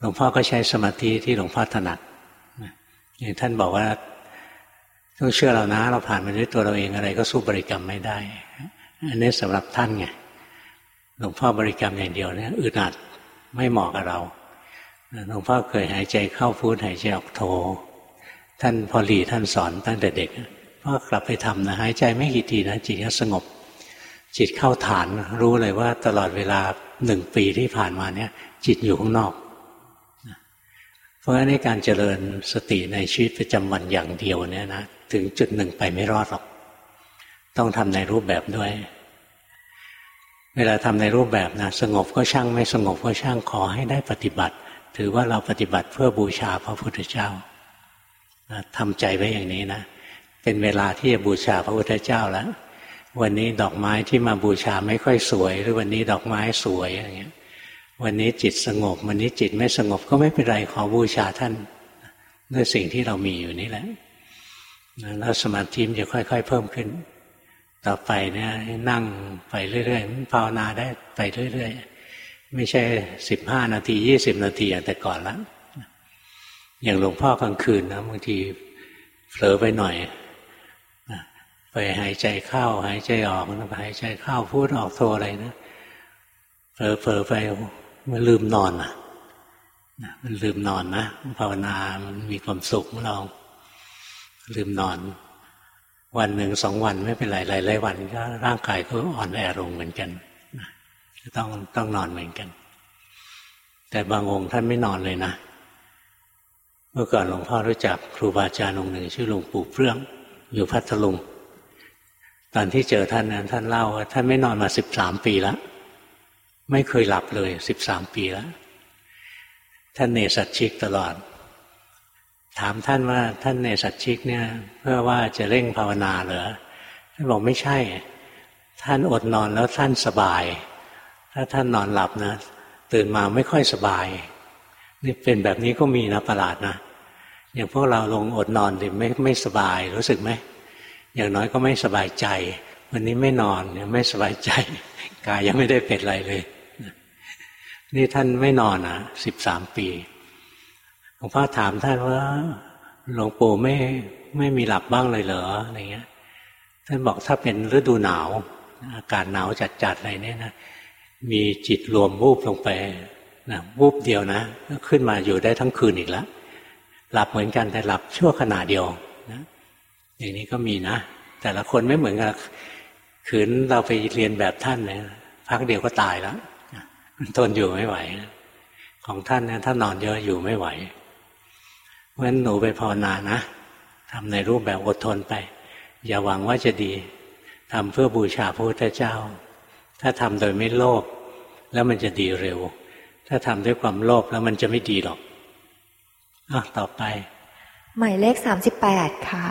หลวงพ่อก็ใช้สมาธิที่หลวงพ่อถนัดอย่างท่านบอกว่าต้องเชื่อเรานะเราผ่านมาด้วยตัวเราเองอะไรก็สู้บริกรรมไม่ได้อันนี้สำหรับท่านไงหลวงพ่อบริกรรมอย่างเดียวเนี่ยอึดอัดไม่เหมาะกับเราหลวงพ่อเคยหายใจเข้าพุทหายใจออกโทท่านพอลีท่านสอนตั้งแต่เด็กพ่อกลับไปทำนะหายใจไม่กี่ทีนะจิตก็สงบจิตเข้าฐานรู้เลยว่าตลอดเวลาหนึ่งปีที่ผ่านมาเนี่ยจิตอยู่ข้างนอกเพราะฉะนั้นในการเจริญสติในชีวิตประจำวันอย่างเดียวเนี่ยนะถึงจุดหนึ่งไปไม่รอดหรอกต้องทำในรูปแบบด้วยเวลาทำในรูปแบบนะสงบก็ช่างไม่สงบก็ช่างขอให้ได้ปฏิบัติถือว่าเราปฏิบัติเพื่อบูชาพระพุทธเจ้าทำใจไว้อย่างนี้นะเป็นเวลาที่จะบูชาพระพุทธเจ้าแล้ววันนี้ดอกไม้ที่มาบูชาไม่ค่อยสวยหรือวันนี้ดอกไม้สวยอย่างเงี้ยวันนี้จิตสงบวันนี้จิตไม่สงบก็ไม่เป็นไรขอบูชาท่านด้วยสิ่งที่เรามีอยู่นี่แหละแล้วสมาธิมันจะค่อยๆเพิ่มขึ้นต่อไปเนี่ยนั่งไปเรื่อยๆภาวนาได้ไปเรื่อยๆไม่ใช่สิบห้านาทียี่สิบนาทีอย่างแต่ก่อนแล้วอย่างหลวงพ่อกลางคืนนะบางทีเผลอไปหน่อยไปหายใจเข้าหายใจออกนะหายใจเข้าพูดออกโทอะไรนะเผลอเผลอไปมันลืมนอนอ่ะมันลืมนอนนะภาวนามันมีความสุขของเราลืมนอนวันหนึ่งสองวันไม่เป็นไรหลายๆวันก็ร่างกายก็อ่อนแอลงเหมือนกันต้องต้องนอนเหมือนกันแต่บางองค์ท่านไม่นอนเลยนะเมื่อก่อนหลวงพ่อรู้จักครูบาอาจารย์องค์หนึ่งชื่อหลวงปู่เปลื้องอยู่พัทลุงตอนที่เจอท่านนั้นท่านเล่าว่าท่านไม่นอนมาสิบสามปีแล้วไม่เคยหลับเลยสิบสามปีแล้วท่านเนสัชชิกตลอดถามท่านว่าท่านเนสัชชิกเนี่ยเพื่อว่าจะเร่งภาวนาเหรอท่านบอกไม่ใช่ท่านอดนอนแล้วท่านสบายถ้าท่านนอนหลับนะตื่นมาไม่ค่อยสบายนี่เป็นแบบนี้ก็มีนะประหลาดนะอย่างพวกเราลงอดนอนดิไม่ไม่สบายรู้สึกไหมอย่างน้อยก็ไม่สบายใจวันนี้ไม่นอนเนี่ยไม่สบายใจกายยังไม่ได้เป็นอะไรเลยนี่ท่านไม่นอนนะสิบสามปีหลวงพ่อถามท่านว่าหลวงปู่ไม่ไม่มีหลับบ้างเลยเหรออะไรเงี้ยท่านบอกถ้าเป็นฤดูหนาวอากาศหนาวจัดๆอะไรเนี่ยนะมีจิตรวมวูบลงไปนะวูบเดียวนะก็ขึ้นมาอยู่ได้ทั้งคืนอีกแล้วหลับเหมือนกันแต่หลับชั่วขณะเดียวนะอย่างนี้ก็มีนะแต่ละคนไม่เหมือนกันขืนเราไปเรียนแบบท่านเนี่ยพักเดียวก็ตายแล้วทนอยู่ไม่ไหวของท่านเนี่ยถ้านอนเยอะอยู่ไม่ไหวเพราะฉะนั้นหนูไปภาวนานะทำในรูปแบบอดทนไปอย่าหวังว่าจะดีทำเพื่อบูชาพระพุทธเจ้าถ้าทำโดยไม่โลภแล้วมันจะดีเร็วถ้าทำด้วยความโลภแล้วมันจะไม่ดีหรอกอ่ะต่อไปหมายเลขสามสิบแปดค่ะ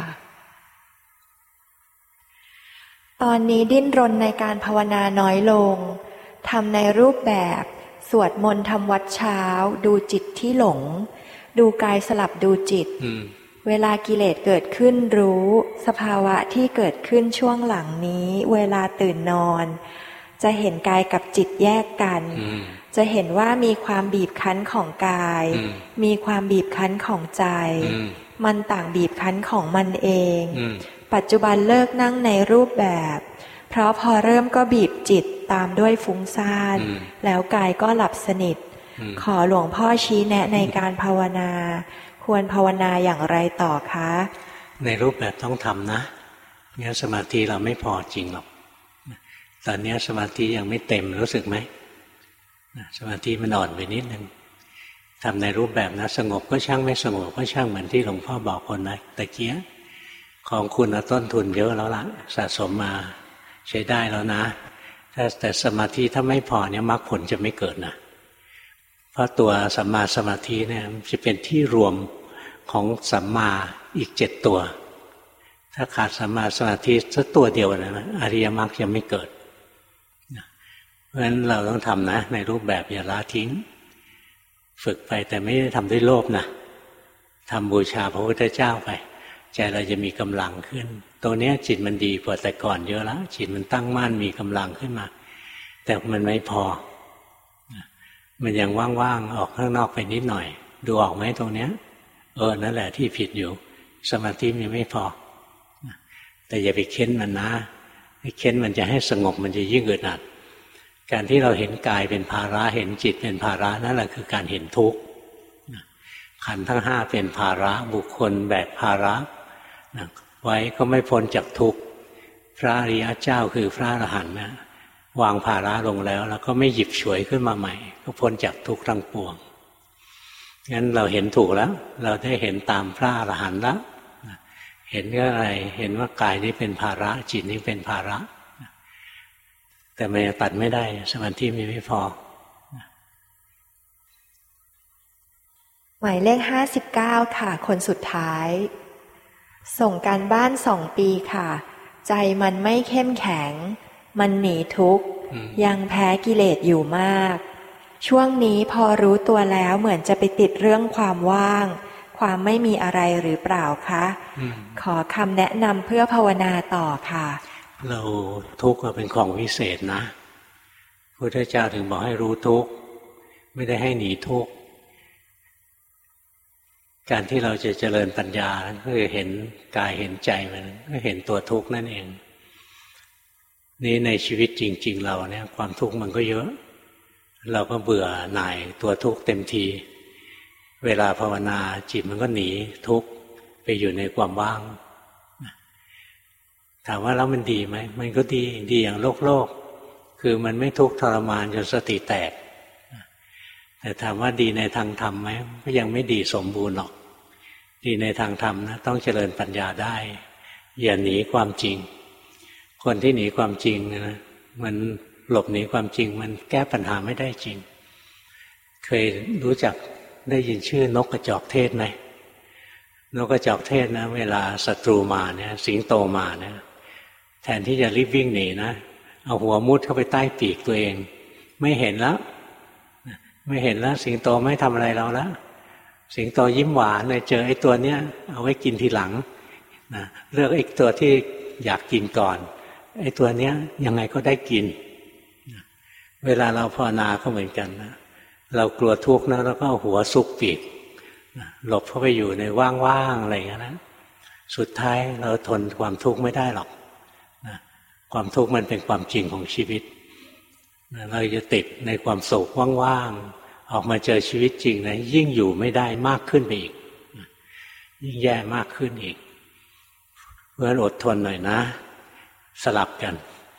ตอนนี้ดิ้นรนในการภาวนาน้อยลงทำในรูปแบบสวดมนต์ทำวัดเช้าดูจิตที่หลงดูกายสลับดูจิตเวลากิเลสเกิดขึ้นรู้สภาวะที่เกิดขึ้นช่วงหลังนี้เวลาตื่นนอนจะเห็นกายกับจิตแยกกันจะเห็นว่ามีความบีบคั้นของกายมีความบีบคั้นของใจมันต่างบีบคั้นของมันเองปัจจุบันเลิกนั่งในรูปแบบเพราะพอเริ่มก็บีบจิตตามด้วยฟุ้งซ่านแล้วกายก็หลับสนิทขอหลวงพ่อชี้แนะในการภาวนาควรภาวนาอย่างไรต่อคะในรูปแบบต้องทำนะงั้นสมาธิเราไม่พอจริงหรอกตอนนี้สมาธิยังไม่เต็มรู้สึกไหมสมาธิมันอ่อนไปนิดนึงทำในรูปแบบนะสงบก็ช่างไม่สงบก็ช่างเหมือนที่หลวงพ่อบอกคนนะตะเกียของคุณต้นทุนเยอะแล้วล่ะสะสมมาใช้ได้แล้วนะถ้าแต่สมาธิถ้าไม่พอเนี่ยมรรคผลจะไม่เกิดนะเพราะตัวสัมมาสมาธิเนี่ยจะเป็นที่รวมของสัมมาอีกเจ็ดตัวถ้าขาดสัมมาสมาธิสักตัวเดียวนะอริยมรรคยังไม่เกิดเพราะฉะนั้นเราต้องทำนะในรูปแบบอย่าละทิ้งฝึกไปแต่ไม่ได้ทำด้วยโลภนะทำบูชาพระพุทธเจ้าไปใจเราจะมีกำลังขึ้นตัวนี้จิตมันดีกว่าแต่ก่อนเยอะแล้วจิตมันตั้งมั่นมีกำลังขึ้นมาแต่มันไม่พอมันยังว่างๆออกข้างนอกไปนิดหน่อยดูออกไหมตรงเนี้ยเออนั่นแหละที่ผิดอยู่สมาธิมันไม่พอแต่อย่าไปเค้นมันนะเค้นมันจะให้สงบมันจะยิ่งอึดอัดการที่เราเห็นกายเป็นภาระเห็นจิตเป็นภาระนั่นแหละคือการเห็นทุกข์ขันธ์ทั้งห้าเป็นภาระบุคคลแบกภาระไว้ก็ไม่พ้นจากทุกข์พระอริยเจ้าคือพระอรหันต์นะวางภาระลงแล้วแล้วก็ไม่หยิบฉวยขึ้นมาใหม่ก็พ้นจากทุกข์ทั้งปวงงั้นเราเห็นถูกแล้วเราได้เห็นตามพระอรหันต์แล้วเห็นก็อะไรเห็นว่ากายนี้เป็นภาระจิตนี้เป็นภาระแต่มันตัดไม่ได้สมาธิมีไม่พอหมายเลขห้าสิบเก้าค่ะคนสุดท้ายส่งการบ้านสองปีค่ะใจมันไม่เข้มแข็งมันหนีทุกข์ยังแพ้กิเลสอยู่มากช่วงนี้พอรู้ตัวแล้วเหมือนจะไปติดเรื่องความว่างความไม่มีอะไรหรือเปล่าคะขอคำแนะนำเพื่อภาวนาต่อค่ะเราทุกข์เป็นของวิเศษนะพุทธเจ้าถึงบอกให้รู้ทุกข์ไม่ได้ให้หนีทุกข์การที่เราจะเจริญปัญญาก็คือเห็นกายเห็นใจมันก็เห็นตัวทุกข์นั่นเองนี่ในชีวิตจริงๆเราเนี่ยความทุกข์มันก็เยอะเราก็เบื่อหน่ายตัวทุกข์เต็มทีเวลาภาวนาจิตมันก็หนีทุกข์ไปอยู่ในความว่างถามว่าแล้วมันดีไหมมันก็ดีดีอย่างโลกโลกคือมันไม่ทุกข์ทรมานจนสติแตกแต่ถามว่าดีในทางธรรมไหมก็ยังไม่ดีสมบูรณ์หรอกดีในทางธรรมนะต้องเจริญปัญญาได้อย่าหนีความจริงคนที่หนีความจริงนะมันหลบหนีความจริงมันแก้ปัญหาไม่ได้จริงเคยรู้จักได้ยินชื่อนกกระจอกเทศไหมนกกระจอกเทศนะเวลาศัตรูมาเนี่ยสิงโตมาเนี่ยแทนที่จะรีบวิ่งหนีนะเอาหัวมุดเข้าไปใต้ปีกตัวเองไม่เห็นแล้วไม่เห็นแล้วสิงโตไม่ทำอะไรเราแล้วสิงโตยิ้มหวานเลยเจอไอ้ตัวเนี้ยเอาไว้กินทีหลังนะเลือกไอ้ตัวที่อยากกินก่อนไอ้ตัวเนี้ยยังไงก็ได้กินเวลาเราภาวนาก็เหมือนกันนะเรากลัวทุกข์นะเราก็เอาหัวซุกปีกหลบเข้าไปอยู่ในว่างๆอะไรอย่างนั้นสุดท้ายเราทนความทุกข์ไม่ได้หรอกนะความทุกข์มันเป็นความจริงของชีวิตนะเราจะติดในความโศกว่างๆออกมาเจอชีวิตจริงนะยิ่งอยู่ไม่ได้มากขึ้นไปอีกนะยิ่งแย่มากขึ้นอีกเพราะฉะนั้นอดทนหน่อยนะสลับกัน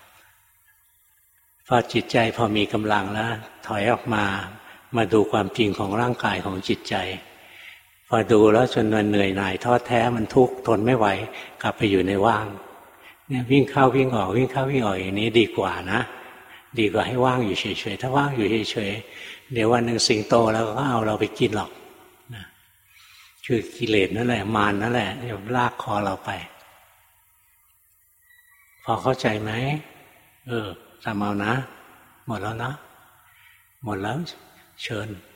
พอจิตใจพอมีกำลังแล้วถอยออกมามาดูความจริงของร่างกายของจิตใจพอดูแล้วจนมันเหนื่อยหน่ายท้อแท้มันทุกข์ทนไม่ไหวกลับไปอยู่ในว่างเนี่ยวิ่งเข้าวิ่งออกวิ่งเข้าวิ่งออกอย่างนี้ดีกว่านะดีกว่าให้ว่างอยู่เฉยๆถ้าว่างอยู่เฉยๆเดี๋ยววันหนึ่งสิงโตแล้วก็เอาเราไปกินหรอกนะคือกิเลสนั่นแหละมารนั่นแหละลากคอเราไปพอเข้าใจไหมเออทำเอานะหมดแล้วนะหมดแล้วเชิญ